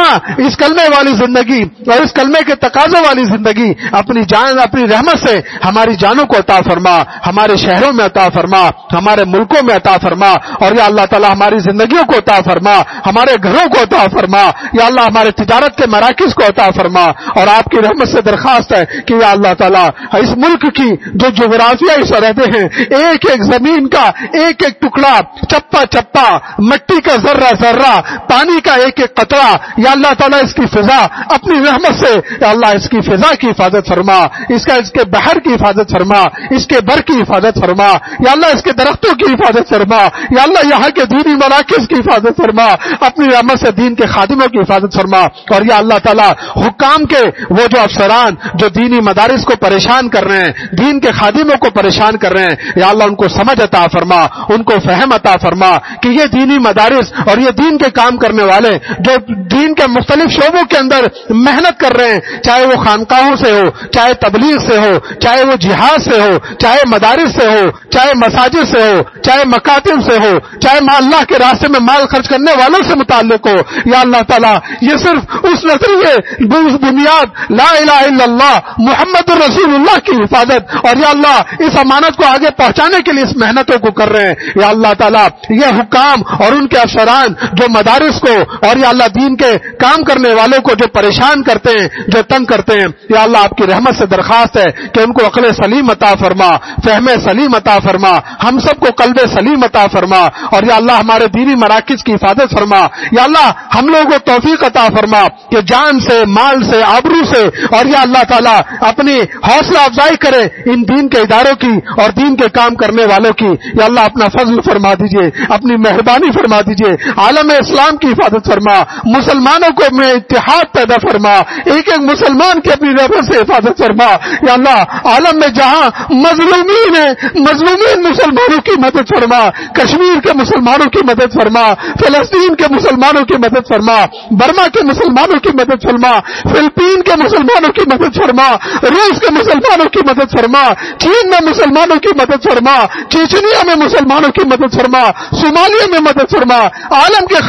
[SPEAKER 1] کلمے والی زندگی اور اس کلمے کے تقاضوں والی زندگی اپنی رحمت سے ہماری جانوں کو عطا فرما, ہمارے شہروں میں عطا فرما, ہمارے ملکوں میں عطا فرما. اور یا اللہ تعالیٰ ہماری زندگیوں کو عطا فرما, ہمارے گھروں کو عطا فرما. یا اللہ ہمارے تجارت کے مراکز کو عطا فرما. اور آپ کی رحمت سے درخواست ہے کہ یا اللہ تعالیٰ اس ملک کی جو جغرافیائی سرحدیں ہیں, ایک ایک زمین کا ایک ایک ٹکڑا, چپا چپا, مٹی کا ذرہ ذرہ, پانی کا ایک ایک قطرہ, یا اللہ تعالیٰ اس کی فضا اپنی رحمت سے یا اللہ اس کی فضا کی حفاظت فرما, اس کے بحر کی حفاظت فرما, اس کے بر کی حفاظت فرما. یا اللہ اس کے درختوں کی حفاظت فرما. یا اللہ یہاں کے دینی مراکز کی حفاظت فرما, اپنی رحمت سے دین کے خادموں کی حفاظت فرما. اور یا اللہ تعالیٰ حکام کے وہ جو افسران جو دینی مدارس کو پریشان کر رہے ہیں, دین کے خادموں کو پریشان کر رہے ہیں, یا اللہ ان کو سمجھ عطا فرما, ان کو فہم عطا فرما کہ یہ دینی مدارس اور یہ دین کے کام کرنے والے جو دین کے مختلف شعبوں کے اندر محنت کر رہے ہیں, چاہے وہ خانقاہوں سے ہو, چاہے تبلیغ سے ہو, چاہے وہ جہاد سے ہو, چاہے مدارس سے ہو, چاہے مساجد سے ہو, چاہے مکاتب سے ہو, چاہے اللہ کے راستے میں مال خرچ کرنے والوں سے متعلق ہو, یا اللہ تعالیٰ یہ صرف اس نظریے اس بنیاد لا الہ الا اللہ محمد رسول اللہ کی حفاظت اور یا اللہ اس امانت کو آگے پہنچانے کے لیے اس محنتوں کو کر رہے ہیں. یا اللہ تعالیٰ یہ حکام اور ان کے افسران جو مدارس کو اور یا اللہ دین کے کام کرنے والوں کو جو پریشان کرتے ہیں, جو تنگ کرتے ہیں, یا اللہ آپ کی رحمت سے درخواست ہے کہ ان کو عقل سلیم عطا فرما, فہم سلیم عطا فرما, ہم سب کو قلب سلیم عطا فرما. اور یا اللہ ہمارے دینی مراکز کی حفاظت فرما. یا اللہ ہم لوگوں کو توفیق عطا فرما کہ جان سے, مال سے, آبرو سے اور یا اللہ تعالیٰ اپنی حوصلہ افزائی کرے ان دین کے اداروں کی اور دین کے کام کرنے والوں کی. یا اللہ اپنا فضل فرما دیجئے, اپنی مہربانی فرما دیجئے, عالم اسلام کی حفاظت فرما, مسلمانوں کو میں اتحاد پیدا فرما, ایک ایک مسلمان کی اپنی رحمت سے حفاظت فرما. یا اللہ عالم میں جہاں مظلومین ہیں, مظلومین مسلمانوں کی مدد فرما, کشمیر کے مسلمانوں کی مدد فرما, فلسطین کے مسلمانوں کی مدد فرما, برما کے مسلمانوں کی مدد فرما, فلپین کے مسلمانوں کی مدد فرما, روس کے مسلمانوں کی مدد فرما, چین میں مسلمانوں کی مدد فرما, چیچنیا میں مسلمانوں کی مدد فرما, صومالیہ میں مدد فرما. عالم کے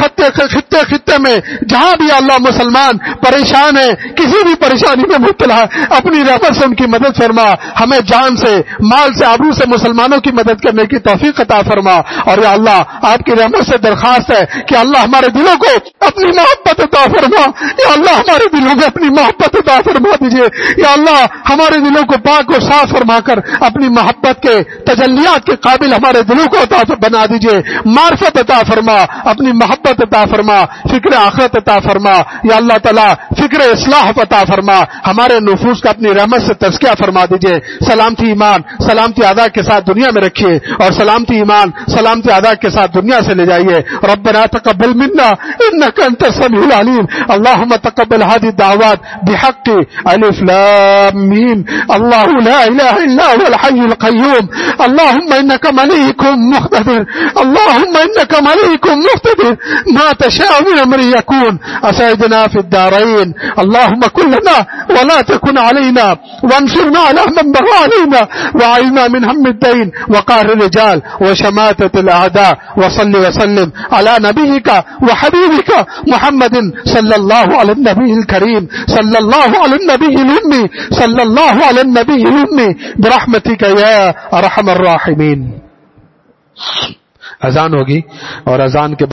[SPEAKER 1] خطے میں جہاں بھی اللہ مسلمان پریشان ہے, کسی بھی پریشانی میں مبتلا ہے, اپنی رحمت سے ان کی مدد فرما. ہمیں جان سے, مال سے, آبرو سے مسلمانوں کی مدد کرنے کی توفیق عطا فرما. اور یا اللہ آپ کی رحمت سے درخواست ہے کہ اللہ ہمارے دلوں کو اپنی محبت عطا فرما. یا اللہ ہمارے دلوں کو اپنی محبت عطا فرما دیجئے. یا اللہ ہمارے دلوں کو پاک اور صاف فرما کر اپنی محبت کے تجلیات کے قابل ہمارے دلوں کو عطا بنا دیجئے. معرفت عطا فرما, اپنی محبت عطا فرما, فکر آخرت عطا فرما. یا اللہ تعالیٰ فکر اصلاح عطا فرما, ہمارے نفوس کا اپنی رحمت سے تزکیہ فرما دیجئے. سلامتی ایمان, سلامتی ادا کے ساتھ دنیا میں رکھیے اور سلامتی ایمان, سلامتی ادا کے ساتھ دنیا سے لے جائیے. ربنا تقبل منا انك انت السميع العليم. اللهم تقبل هذه الدعوات بحق الف لام ميم. الله لا اله الا هو الحي القيوم. اللهم انك مليك مقتدر. اللهم انك مليك مقتدر. ما تشاء من امر يكون. اسعدنا في الدارين. اللهم كن لنا ولا تكن علينا, وانصرنا على من بغى علينا, وعينا من هم الدين وقهر الرجال وشماتة الاعداء. وصل وسلم على نبيك وحبيبك محمد صلى الله على النبي الكريم, صلى الله على النبي الأمي, صلى الله على النبي الأمي برحمتك يا ارحم الراحمين. اذان ہوگی اور اذان کے